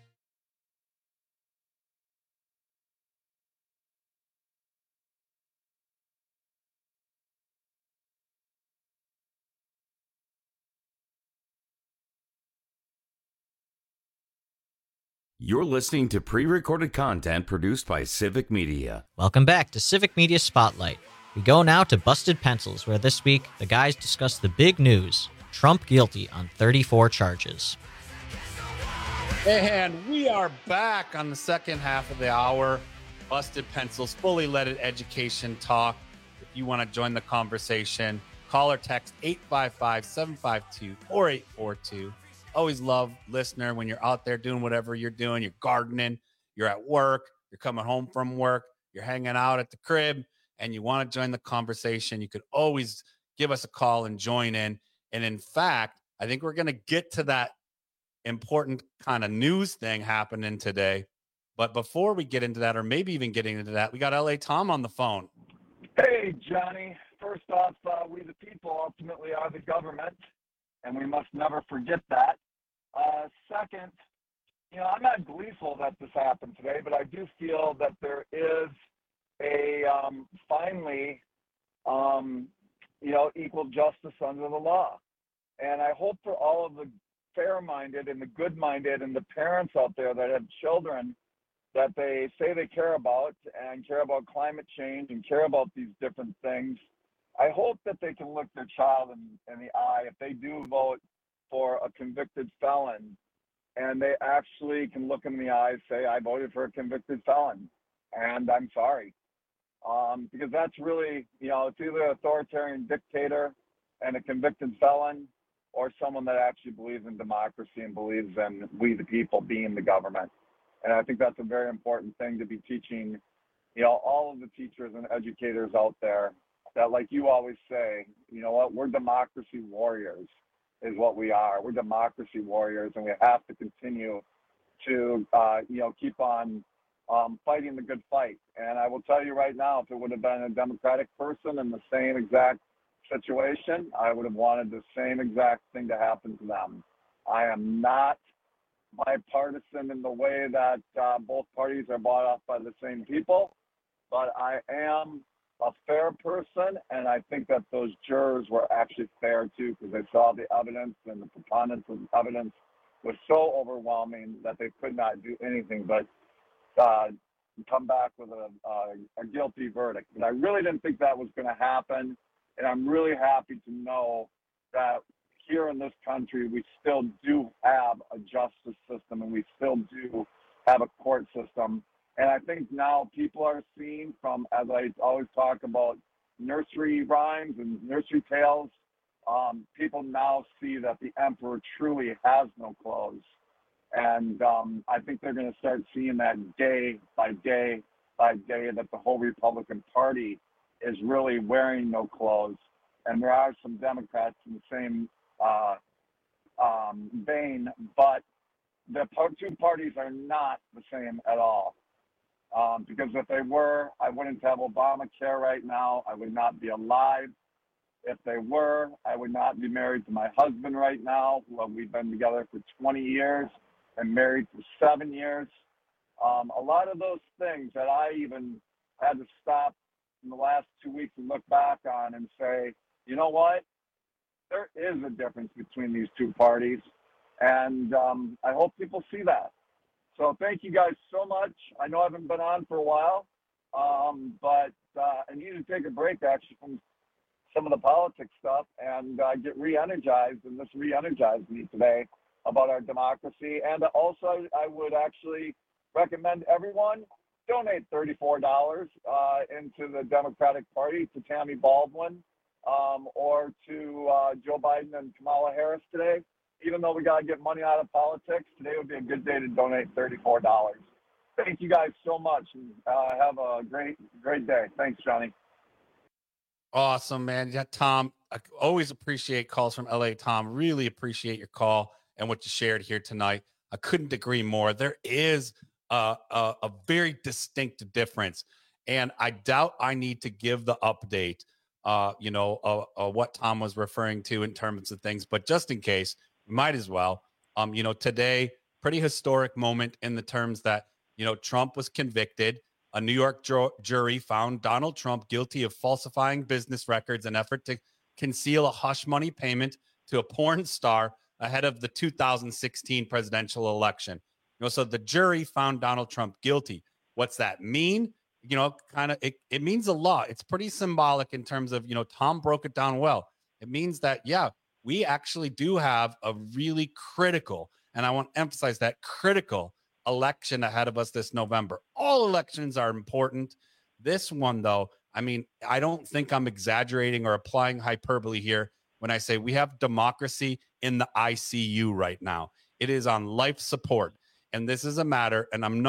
You're listening to pre-recorded content produced by Civic Media. Welcome back to Civic Media Spotlight. We go now to Busted Pencils, where this week the guys discuss the big news: Trump guilty on thirty-four charges. And we are back on the second half of the hour. Busted Pencils, fully leaded education talk. If you want to join the conversation, call or text eight five five, seven five two, four eight four two. Always love listener when you're out there doing whatever you're doing. You're gardening, you're at work, you're coming home from work, you're hanging out at the crib, and you want to join the conversation, you could always give us a call and join in. And in fact, I think we're going to get to that important kind of news thing happening today. But before we get into that, or maybe even getting into that, we got L A Tom on the phone. Hey, Johnny. First off, uh, we the people ultimately are the government, and we must never forget that. Uh, second, you know, I'm not gleeful that this happened today, but I do feel that there is a um, finally, um, you know, equal justice under the law. And I hope for all of the fair-minded and the good-minded and the parents out there that have children that they say they care about and care about climate change and care about these different things, I hope that they can look their child in, in the eye if they do vote for a convicted felon, and they actually can look in the eye and say, I voted for a convicted felon, and I'm sorry. Um, because that's really, you know, it's either an authoritarian dictator and a convicted felon, or someone that actually believes in democracy and believes in we the people being the government. And I think that's a very important thing to be teaching, you know, all of the teachers and educators out there that, like you always say, you know what, we're democracy warriors is what we are. We're democracy warriors, and we have to continue to, uh, you know, keep on um, fighting the good fight. And I will tell you right now, if it would have been a Democratic person in the same exact situation, I would have wanted the same exact thing to happen to them. I am not bipartisan in the way that uh, both parties are bought off by the same people, but I am a fair person, and I think that those jurors were actually fair too, because they saw the evidence, and the preponderance of the evidence was so overwhelming that they could not do anything but uh, come back with a, a, a guilty verdict. But I really didn't think that was going to happen, and I'm really happy to know that here in this country, we still do have a justice system, and we still do have a court system. And I think now people are seeing from, as I always talk about, nursery rhymes and nursery tales, um, people now see that the emperor truly has no clothes. And um, I think they're going to start seeing that day by day by day that the whole Republican Party is really wearing no clothes. And there are some Democrats in the same uh, um, vein, but the two parties are not the same at all. Um, because if they were, I wouldn't have Obamacare right now. I would not be alive. If they were, I would not be married to my husband right now. Well, we've been together for twenty years and married for seven years. Um, a lot of those things that I even had to stop in the last two weeks and look back on and say, you know what? There is a difference between these two parties. And um, I hope people see that. So thank you guys so much. I know I haven't been on for a while, um, but uh, I need to take a break actually from some of the politics stuff and uh, get re-energized, and this re-energized me today about our democracy. And also, I would actually recommend everyone donate thirty-four dollars uh, into the Democratic Party to Tammy Baldwin um, or to uh, Joe Biden and Kamala Harris today. Even though we got to get money out of politics, today would be a good day to donate thirty-four dollars. Thank you guys so much, and uh, have a great, great day. Thanks, Johnny. Awesome, man. Yeah, Tom, I always appreciate calls from L A. Tom, really appreciate your call and what you shared here tonight. I couldn't agree more. There is a, a, a very distinct difference, and I doubt I need to give the update, uh, you know, uh, uh, what Tom was referring to in terms of things, but just in case, we might as well. Um, you know, today, pretty historic moment in the terms that, you know, Trump was convicted. A New York ju- jury found Donald Trump guilty of falsifying business records in an effort to conceal a hush money payment to a porn star ahead of the two thousand sixteen presidential election. You know, so the jury found Donald Trump guilty. What's that mean? You know, kind of, it, it means a lot. It's pretty symbolic in terms of, you know, Tom broke it down well. It means that, yeah, we actually do have a really critical, and I want to emphasize that, critical election ahead of us this November. All elections are important. This one, though, I mean, I don't think I'm exaggerating or applying hyperbole here when I say we have democracy in the I C U right now. It is on life support. And this is a matter, and I'm not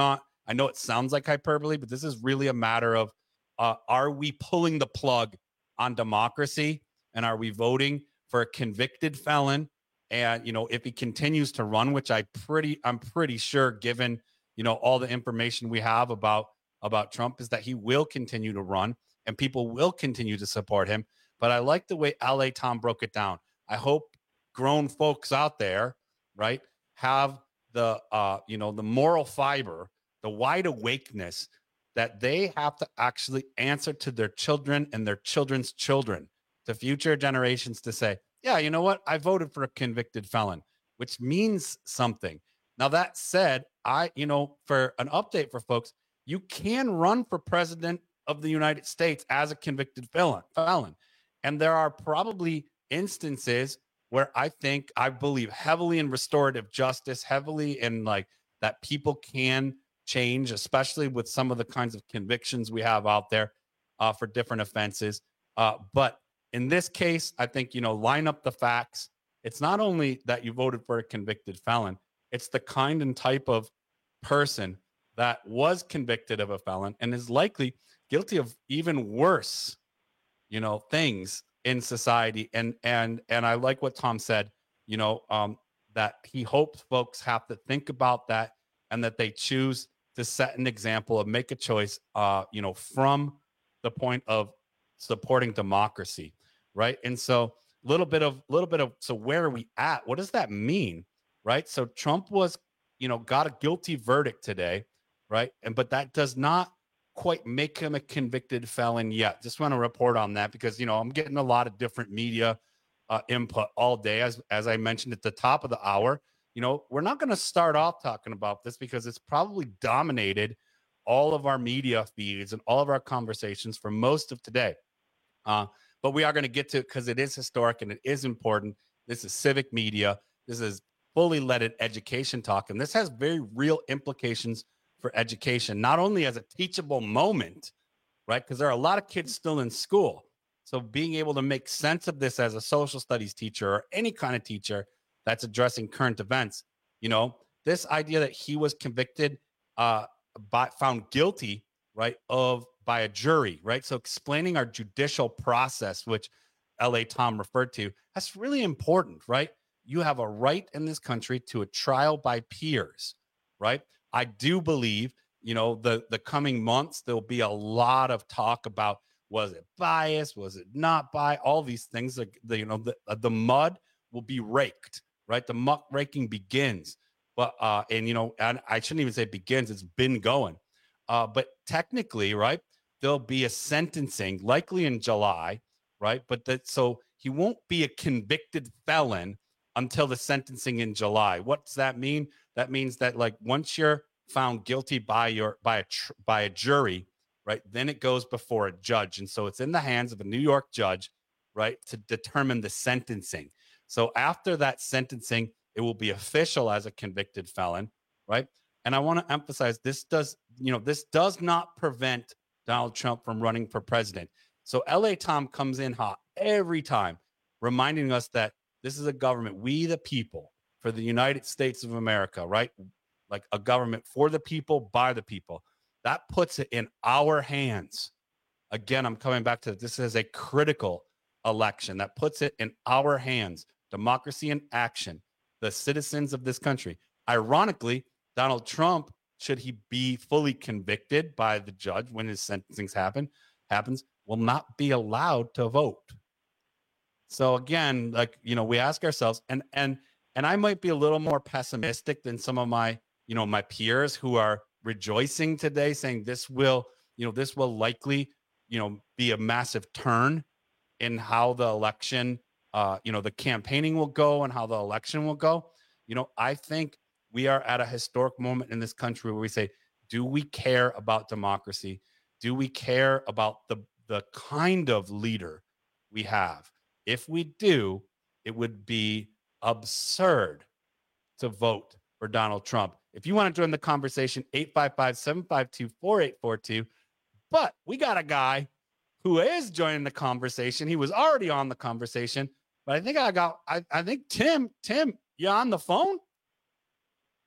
I know it sounds like hyperbole, but this is really a matter of, uh, are we pulling the plug on democracy? And are we voting for a convicted felon? And, you know, if he continues to run, which I pretty, I'm pretty sure, given, you know, all the information we have about, about Trump, is that he will continue to run and people will continue to support him. But I like the way L A Tom broke it down. I hope grown folks out there, right, have the, uh, you know, the moral fiber, the wide awakeness that they have to actually answer to their children and their children's children, to future generations, to say, yeah, you know what? I voted for a convicted felon, which means something. Now, that said, I, you know, for an update for folks, you can run for president of the United States as a convicted felon. felon. And there are probably instances where I think, I believe heavily in restorative justice, heavily in like that people can change, especially with some of the kinds of convictions we have out there uh, for different offenses. Uh, but in this case, I think, you know, line up the facts. It's not only that you voted for a convicted felon, it's the kind and type of person that was convicted of a felon and is likely guilty of even worse, you know, things in society. And, and, and I like what Tom said, you know, um, that he hopes folks have to think about that and that they choose to set an example of make a choice, uh, you know, from the point of supporting democracy. Right. And so a little bit of little bit of so where are we at? What does that mean? Right. So Trump was, you know, got a guilty verdict today. Right. And but that does not quite make him a convicted felon yet. Just want to report on that because, you know, I'm getting a lot of different media uh, input all day. As, as I mentioned at the top of the hour, you know, we're not going to start off talking about this because it's probably dominated all of our media feeds and all of our conversations for most of today. Uh, but we are going to get to it because it is historic and it is important. This is civic media. This is fully leaded education talk. And this has very real implications for education, not only as a teachable moment, right? Because there are a lot of kids still in school. So being able to make sense of this as a social studies teacher or any kind of teacher that's addressing current events, you know, this idea that he was convicted, uh, by, found guilty, right, of by a jury, right? So explaining our judicial process, which L A Tom referred to, that's really important, right? You have a right in this country to a trial by peers, right? I do believe, you know, the, the coming months, there'll be a lot of talk about, was it biased? Was it not biased? All these things, like the, you know, the, the mud will be raked, right? The muck raking begins. But, uh, and, you know, and I shouldn't even say begins, it's been going. Uh, but technically, right, there'll be a sentencing likely in July, right? But that, so he won't be a convicted felon until the sentencing in July. What does that mean? That means that like once you're found guilty by your by a tr- by a jury, right, then it goes before a judge, and so it's in the hands of a New York judge, right, to determine the sentencing. So after that sentencing, it will be official as a convicted felon, right? And I want to emphasize this does, you know, this does not prevent Donald Trump from running for president. So L A Tom comes in hot every time, reminding us that this is a government, we the people, for the United States of America, right? Like a government for the people, by the people. That puts it in our hands. Again, I'm coming back to this. This is a critical election that puts it in our hands. Democracy in action, the citizens of this country. Ironically, Donald Trump, should he be fully convicted by the judge when his sentencing happen, happens, will not be allowed to vote. So again, like, you know, we ask ourselves, and and and I might be a little more pessimistic than some of my, you know, my peers who are rejoicing today, saying this will, you know, this will likely, you know, be a massive turn in how the election, uh, you know, the campaigning will go and how the election will go. You know, I think we are at a historic moment in this country where we say, do we care about democracy? Do we care about the the kind of leader we have? If we do, it would be absurd to vote for Donald Trump. If you want to join the conversation, eight five five, seven five two, four eight four two. But we got a guy who is joining the conversation. He was already on the conversation, but I think I got, I, I think Tim, Tim, you on the phone?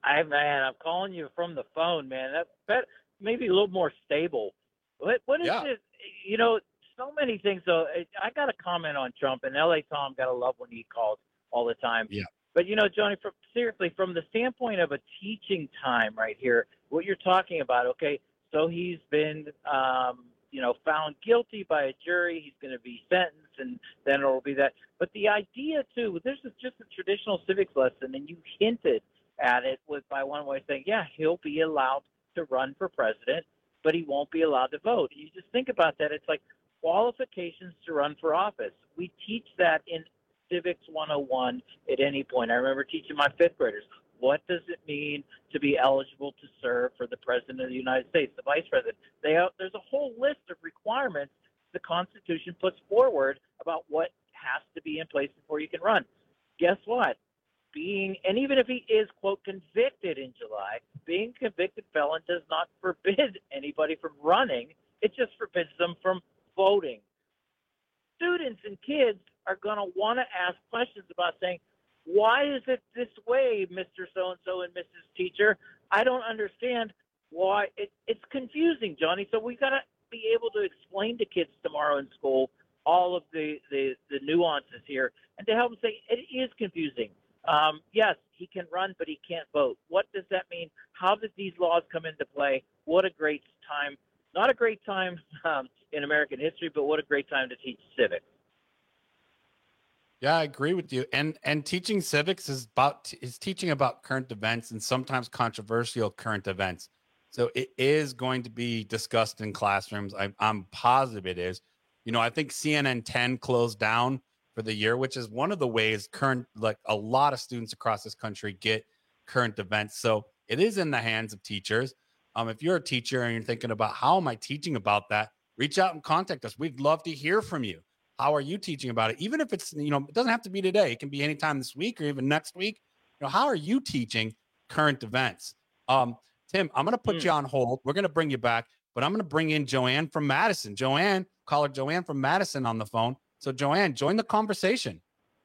I man, I'm calling you from the phone, man. That's bet maybe a little more stable. What what is Yeah. this? You know, so many things. So I got to comment on Trump, and L A Tom gotta love when he calls all the time. Yeah. But you know, Johnny, from, seriously, from the standpoint of a teaching time right here, what you're talking about, okay? So he's been, um, you know, found guilty by a jury. He's going to be sentenced, and then it will be that. But the idea too, this is just a traditional civics lesson, and you hinted at it with by one way saying, yeah, he'll be allowed to run for president, but he won't be allowed to vote. You just think about that. It's like qualifications to run for office. We teach that in Civics one oh one at any point. I remember teaching my fifth graders, what does it mean to be eligible to serve for the President of the United States, the Vice President? They have, there's a whole list of requirements the Constitution puts forward about what has to be in place before you can run. Guess what? Being, and even if he is, quote, convicted in July, being a convicted felon does not forbid anybody from running. It just forbids them from voting. Students and kids are going to want to ask questions about saying, why is it this way, Mister So-and-so and Missus Teacher? I don't understand why. It, it's confusing, Johnny. So we've got to be able to explain to kids tomorrow in school all of the, the, the nuances here and to help them say it is confusing. Um, yes, he can run, but he can't vote. What does that mean? How did these laws come into play? What a great time. Not a great time um, in American history, but what a great time to teach civics. Yeah, I agree with you. And and teaching civics is about is teaching about current events and sometimes controversial current events. So it is going to be discussed in classrooms. I, I'm positive it is. You know, I think C N N ten closed down for the year, which is one of the ways current, like a lot of students across this country get current events. So it is in the hands of teachers. Um, if you're a teacher and you're thinking about how am I teaching about that, reach out and contact us. We'd love to hear from you. How are you teaching about it? Even if it's, you know, it doesn't have to be today. It can be anytime this week or even next week. You know, how are you teaching current events? Um, Tim, I'm going to put mm. you on hold. We're going to bring you back, but I'm going to bring in Joanne from Madison. Joanne, caller Joanne from Madison on the phone. So Joanne, join the conversation.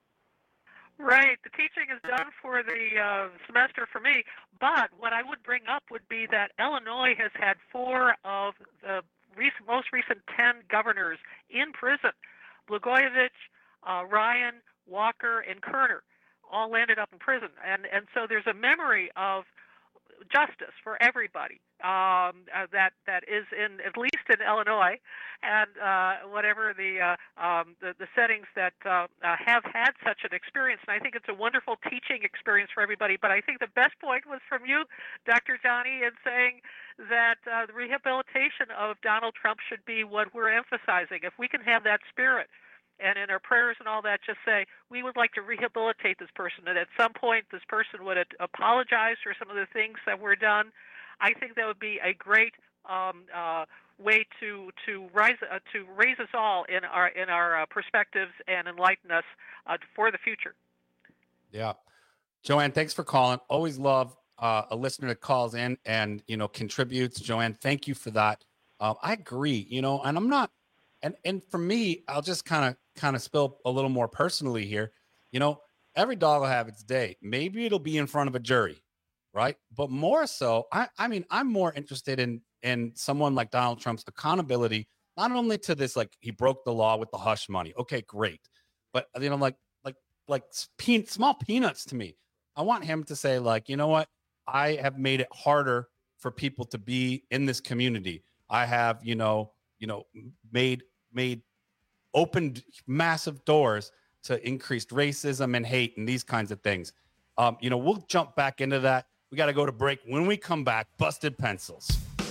Right. The teaching is done for the uh, semester for me. But what I would bring up would be that Illinois has had four of the recent, most recent ten governors in prison. Blagojevich, uh, Ryan, Walker, and Kerner all landed up in prison. And, and so there's a memory of justice for everybody um, uh, that that is in at least in Illinois, and uh, whatever the, uh, um, the the settings that uh, uh, have had such an experience. And I think it's a wonderful teaching experience for everybody. But I think the best point was from you, Doctor Johnny, in saying that uh, the rehabilitation of Donald Trump should be what we're emphasizing. If we can have that spirit, and in our prayers and all that, just say, we would like to rehabilitate this person, and at some point this person would apologize for some of the things that were done. I think that would be a great um, uh, way to to rise uh, to raise us all in our in our uh, perspectives and enlighten us uh, for the future. Yeah, Joanne, thanks for calling. Always love uh, a listener that calls in and you know contributes. Joanne, thank you for that. Uh, I agree. You know, and I'm not. And and for me, I'll just kind of kind of spill a little more personally here. You know, every dog will have its day. Maybe it'll be in front of a jury, right? But more so, I, I mean, I'm more interested in in someone like Donald Trump's accountability, not only to this, like he broke the law with the hush money. Okay, great. But, you know, like like like pe- small peanuts to me. I want him to say, like, you know what? I have made it harder for people to be in this community. I have, you know, you know, made made opened massive doors to increased racism and hate and these kinds of things. Um, you know, we'll jump back into that. We got to go to break. When we come back, Busted Pencils.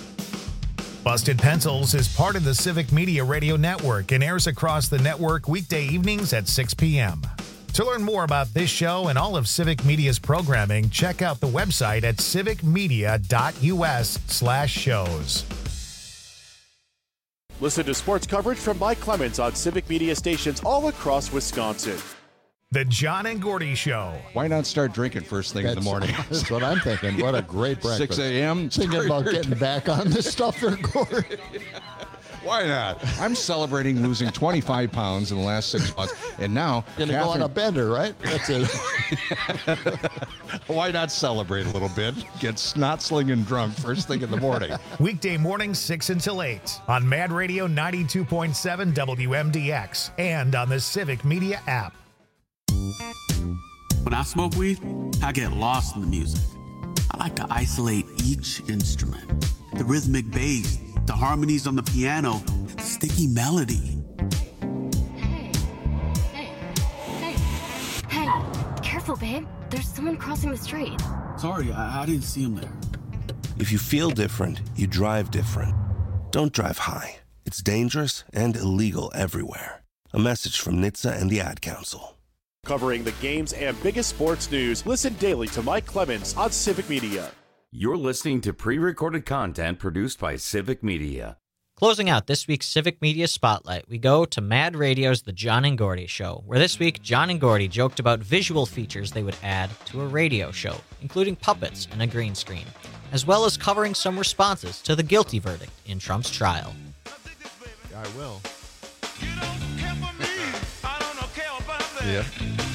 Busted Pencils is part of the Civic Media Radio Network and airs across the network weekday evenings at six p.m. To learn more about this show and all of Civic Media's programming, check out the website at civicmedia.us slash shows. Listen to sports coverage from Mike Clemens on Civic Media stations all across Wisconsin. The John and Gordy Show. Why not start drinking first thing That's, in the morning? That's what I'm thinking. What a great breakfast. six a.m. Thinking about getting back on this stuff there, Gordy. Why not? I'm celebrating losing twenty-five pounds in the last six months, and now Gonna Catherine... go on a bender, right? That's it. Why not celebrate a little bit? Get snot-slinging drunk first thing in the morning. Weekday mornings six until eight on Mad Radio ninety-two point seven W M D X and on the Civic Media app. When I smoke weed, I get lost in the music. I like to isolate each instrument. The rhythmic bass, the harmonies on the piano, the sticky melody. Hey, careful, babe. There's someone crossing the street. Sorry, I, I didn't see him there. If you feel different, you drive different. Don't drive high. It's dangerous and illegal everywhere. A message from N H T S A and the Ad Council. Covering the games and biggest sports news, listen daily to Mike Clemens on Civic Media. You're listening to pre-recorded content produced by Civic Media. Closing out this week's Civic Media Spotlight, we go to Mad Radio's The John and Gordy Show, where this week John and Gordy joked about visual features they would add to a radio show, including puppets and a green screen, as well as covering some responses to the guilty verdict in Trump's trial. I will. Yeah.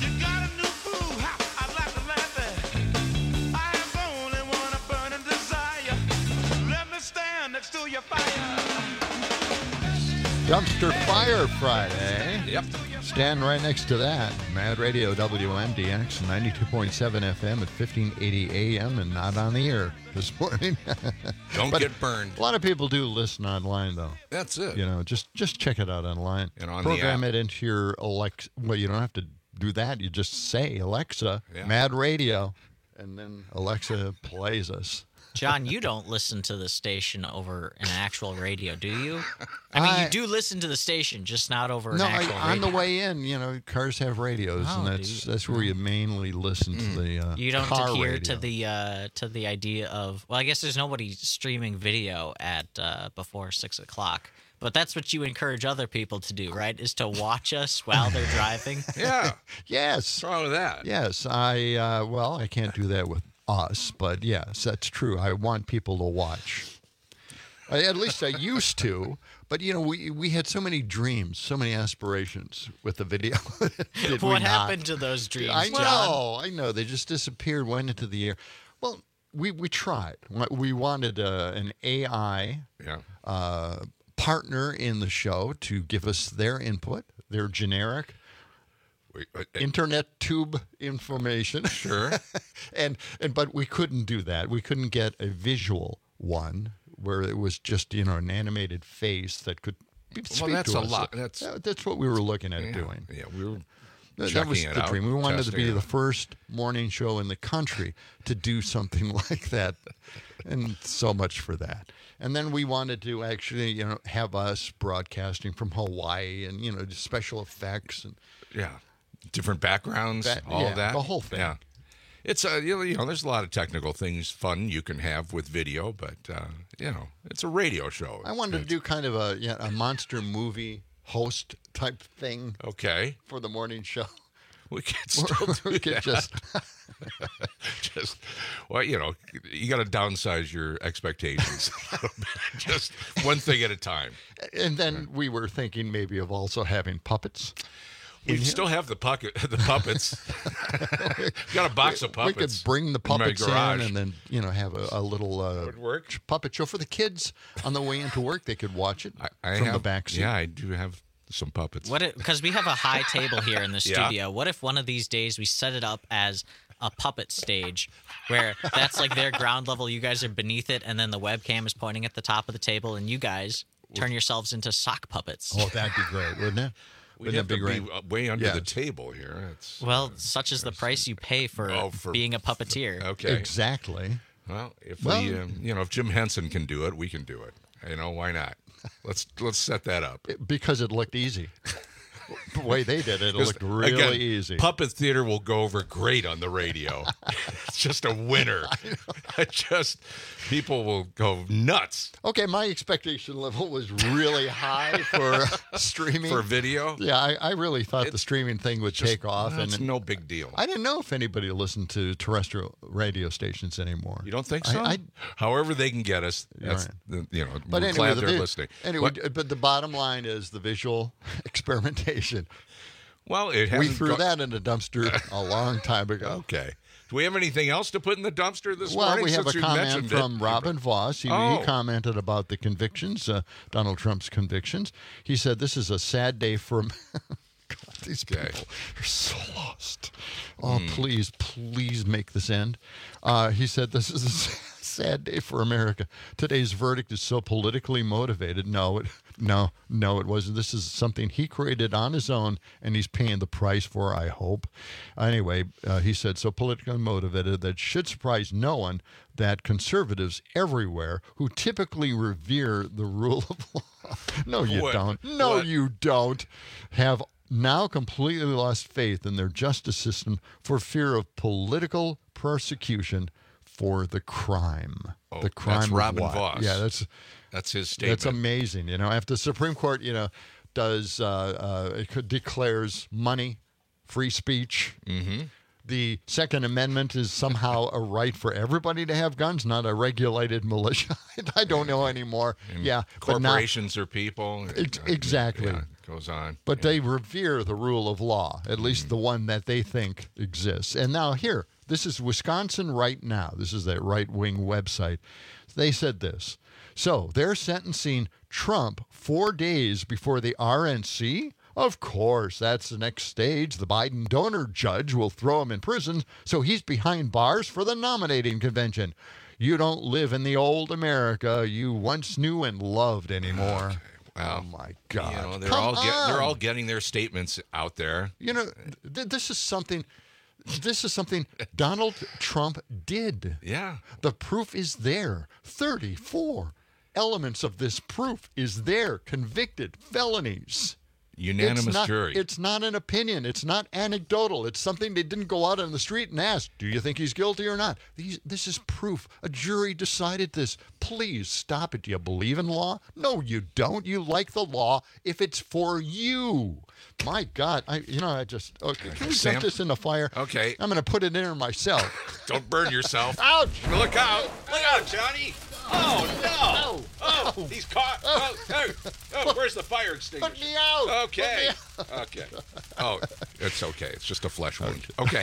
Dumpster Fire Friday. Yep. Stand right next to that. Mad Radio W M D X, ninety-two point seven F M at fifteen eighty A M and not on the air this morning. Don't But get burned. A lot of people do listen online, though. That's it. You know, just just check it out online. And on Program the app. it into your Alexa. Well, you don't have to do that. You just say, Alexa, Yeah. Mad Radio, and then Alexa plays us. John, you don't listen to the station over an actual radio, do you? I mean, I- you do listen to the station, just not over No, an I, actual on radio. the way in, you know, cars have radios, Oh, and do that's you? that's where you mainly listen to the uh, You don't car adhere radio. to the uh, to the idea of well, I guess there's nobody streaming video at uh, before six o'clock, but that's what you encourage other people to do, right? Is to watch us while they're driving. Yeah. Yes. What's wrong with that? Yes, I uh, well, I can't do that with us, but yes, that's true. I want people to watch. I, at least I used to, but you know, we we had so many dreams, so many aspirations with the video. Did we What not? happened to those dreams, I John? know, I know. They just disappeared, went into the air. Well, we we tried. We wanted uh, an A I Yeah. uh, partner in the show to give us their input, their generic Wait, uh, internet tube information. Sure. and and but we couldn't do that. We couldn't get a visual one where it was just, you know, an animated face that could speak Well, that's to a us. lot. That's That- that's what we were looking at yeah, doing. Yeah, we were That, checking that was it the out, dream. We wanted to testing be it the out. first morning show in the country to do something like that, and so much for that. And then we wanted to actually, you know, have us broadcasting from Hawaii, and you know, just special effects and Yeah. Different backgrounds, That- all yeah, that. the whole thing. Yeah. It's uh, you know, you know, there's a lot of technical things, fun you can have with video, but uh, you know, it's a radio show. I wanted to do kind of a yeah, a monster movie host type thing. Okay. For the morning show. We can still do we could that. just just well, you know, you got to downsize your expectations a little bit. Just one thing at a time. And then we were thinking maybe of also having puppets. We in here. still have the puppet, the puppets. Got a box of puppets. We could bring the in my puppets in, garage. and then you know have a, a little uh, work. puppet show for the kids on the way into work. They could watch it I, I from have, the back seat. Yeah, I do have some puppets. What? Because we have a high table here in the Yeah. studio. What if one of these days we set it up as a puppet stage, where that's like their ground level, you guys are beneath it, and then the webcam is pointing at the top of the table, and you guys turn yourselves into sock puppets. Oh, that'd be great, wouldn't it? We'd Wouldn't have that to be be great? uh, way under Yeah. the table here. It's, Well, such is the price you pay for, Oh, for- being a puppeteer. okay. Exactly. Well, if Well- we, um, you know, if Jim Henson can do it, we can do it. You know, why not? Let's let's set that up. Because it looked easy. The way they did it, it looked really again, easy. Puppet theater will go over great on the radio. It's just a winner. It just people will go nuts. Okay, my expectation level was really high for uh, streaming. For video? Yeah, I, I really thought the streaming thing would just, take off. It's and no big deal. I didn't know if anybody listened to terrestrial radio stations anymore. You don't think so? I, I, However they can get us, that's, right. you know, but we're anyway, glad the, they're listening. Anyway, but, but the bottom line is the visual experimentation. Well, it we hasn't threw go- that in a dumpster a long time ago. Okay. Do we have anything else to put in the dumpster this well, morning? we have since a you comment mentioned from it? Robin Voss. He, Oh. he commented about the convictions, uh, Donald Trump's convictions. He said, this is a sad day for God, these Okay. people are so lost. Oh, Mm. please, please make this end. Uh, he said, this is a sad day for America. Today's verdict is so politically motivated. No, it, no, no, it wasn't. This is something he created on his own, and he's paying the price for, I hope. Anyway, uh, he said, so politically motivated that should surprise no one that conservatives everywhere who typically revere the rule of law, no, you What? don't. No, What? you don't, have now completely lost faith in their justice system for fear of political persecution for the crime. Oh, the crime that's of Robin what? Voss. Yeah, that's That's his statement. that's amazing. You know, after the Supreme Court, you know, does uh, uh, it could, declares money free speech. Mm-hmm. The Second Amendment is somehow a right for everybody to have guns, not a regulated militia. I don't know anymore. And yeah, but now- corporations are people. Ex- exactly. Yeah, it goes on. But they revere the rule of law, at least the one that they think exists. And now here, this is Wisconsin Right Now. This is that right-wing website. They said this. So they're sentencing Trump four days before the R N C? Of course, that's the next stage. The Biden donor judge will throw him in prison, so he's behind bars for the nominating convention. You don't live in the old America you once knew and loved anymore. Okay. Wow. Oh my God! You know, they're Come all get, they're on. all getting their statements out there. You know, th- this is something. This is something Donald Trump did. Yeah. The proof is there. thirty-four elements of this proof is there. Convicted felonies. Unanimous it's not, jury. It's not an opinion. It's not anecdotal. It's something they didn't go out on the street and ask, do you think he's guilty or not? These, this is proof. A jury decided this. Please stop it. Do you believe in law? No, you don't. You like the law if it's for you. My God. I, you know, I just, okay, can we Sam? dump this in the fire? Okay. I'm going to put it in there myself. Don't burn yourself. Ouch! Look out! Look out, Johnny! Oh no! Oh, oh he's caught! Oh, oh, oh, where's the fire extinguisher? Put me out! Okay. Okay. Oh, it's okay. It's just a flesh wound. Okay.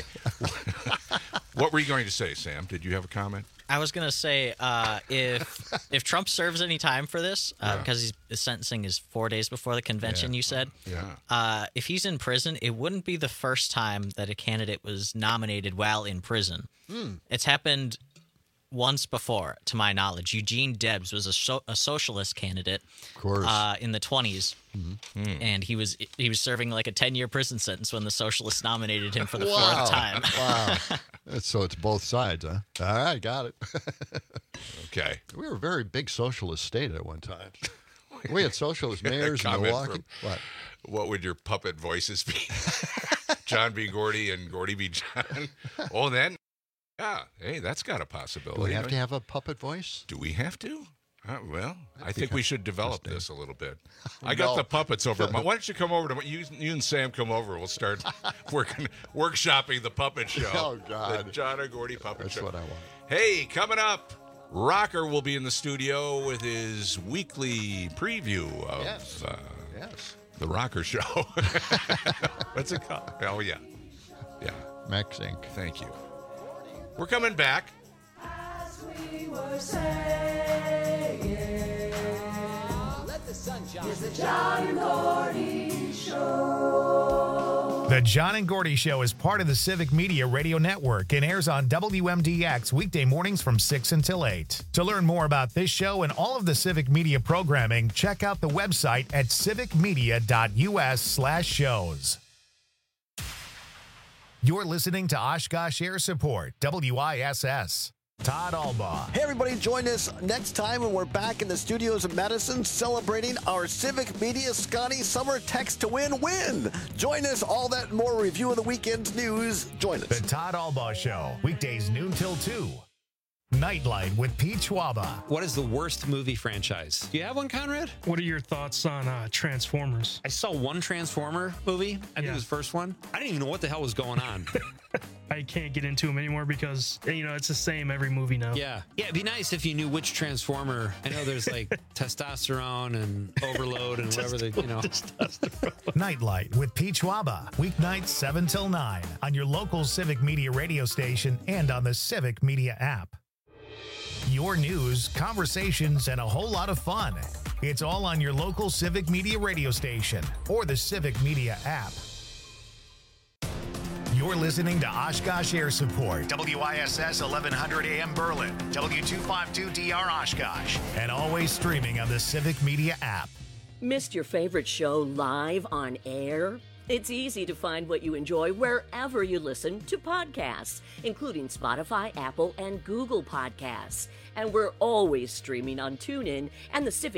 What were you going to say, Sam? Did you have a comment? I was gonna say uh, if if Trump serves any time for this, uh, Yeah. because he's, his sentencing is four days before the convention. Yeah. You said, Yeah. uh, if he's in prison, it wouldn't be the first time that a candidate was nominated while in prison. Hmm. It's happened once before, to my knowledge. Eugene Debs was a, so, a socialist candidate, Of course. uh, in the twenties, Mhm. and he was he was serving like a ten year prison sentence when the socialists nominated him for the Wow. fourth time. Wow. So it's both sides, huh? All right, got it. Okay. We were a very big socialist state at one time. We had socialist mayors in Comment Milwaukee. from- What? What would your puppet voices be? John B. Gordy and Gordy B. John. Oh, then, yeah. Hey, that's got a possibility. Do we have to have a puppet voice? Do we have to? Uh, well, I think we should develop this a little bit. I No. got the puppets over. My, why don't you come over to you? You and Sam come over. We'll start working, workshopping the puppet show. Oh, God. The John and Gordy puppet That's show. what I want. Hey, coming up, Rocker will be in the studio with his weekly preview of Yes. uh, Yes. the Rocker Show. What's it called? Oh yeah, yeah. Max Incorporated. Thank you. We're coming back. We were saying, let the sun shine. It's the John and Gordy Show. The John and Gordy Show is part of the Civic Media Radio Network and airs on W M D X weekday mornings from six until eight. To learn more about this show and all of the Civic Media programming, check out the website at civicmedia.us slash shows. You're listening to Oshkosh Air Support, W I S S. Todd Albaugh. Hey, everybody, join us next time when we're back in the studios of Madison celebrating our Civic Media Scotty Summer Text to Win win. Join us, all that and more review of the weekend's news. Join us. The Todd Albaugh Show, weekdays noon till two. Nightlight with Pete Schwaba. What is the worst movie franchise? Do you have one, Conrad? What are your thoughts on uh, Transformers? I saw one Transformer movie. I think Yeah. it was the first one. I didn't even know what the hell was going on. I can't get into them anymore because, you know, it's the same every movie now. Yeah. Yeah, it'd be nice if you knew which Transformer. I know there's like testosterone and overload and whatever they, you know. Nightlight with Pete Schwaba. Weeknights seven till nine on your local Civic Media radio station and on the Civic Media app. Your news, conversations, and a whole lot of fun. It's all on your local Civic Media radio station or the Civic Media app. You're listening to Oshkosh Air Support, W I S S eleven hundred A M Berlin, W two fifty-two D R Oshkosh, and always streaming on the Civic Media app. Missed your favorite show live on air? It's easy to find what you enjoy wherever you listen to podcasts, including Spotify, Apple, and Google Podcasts. And we're always streaming on TuneIn and the Civic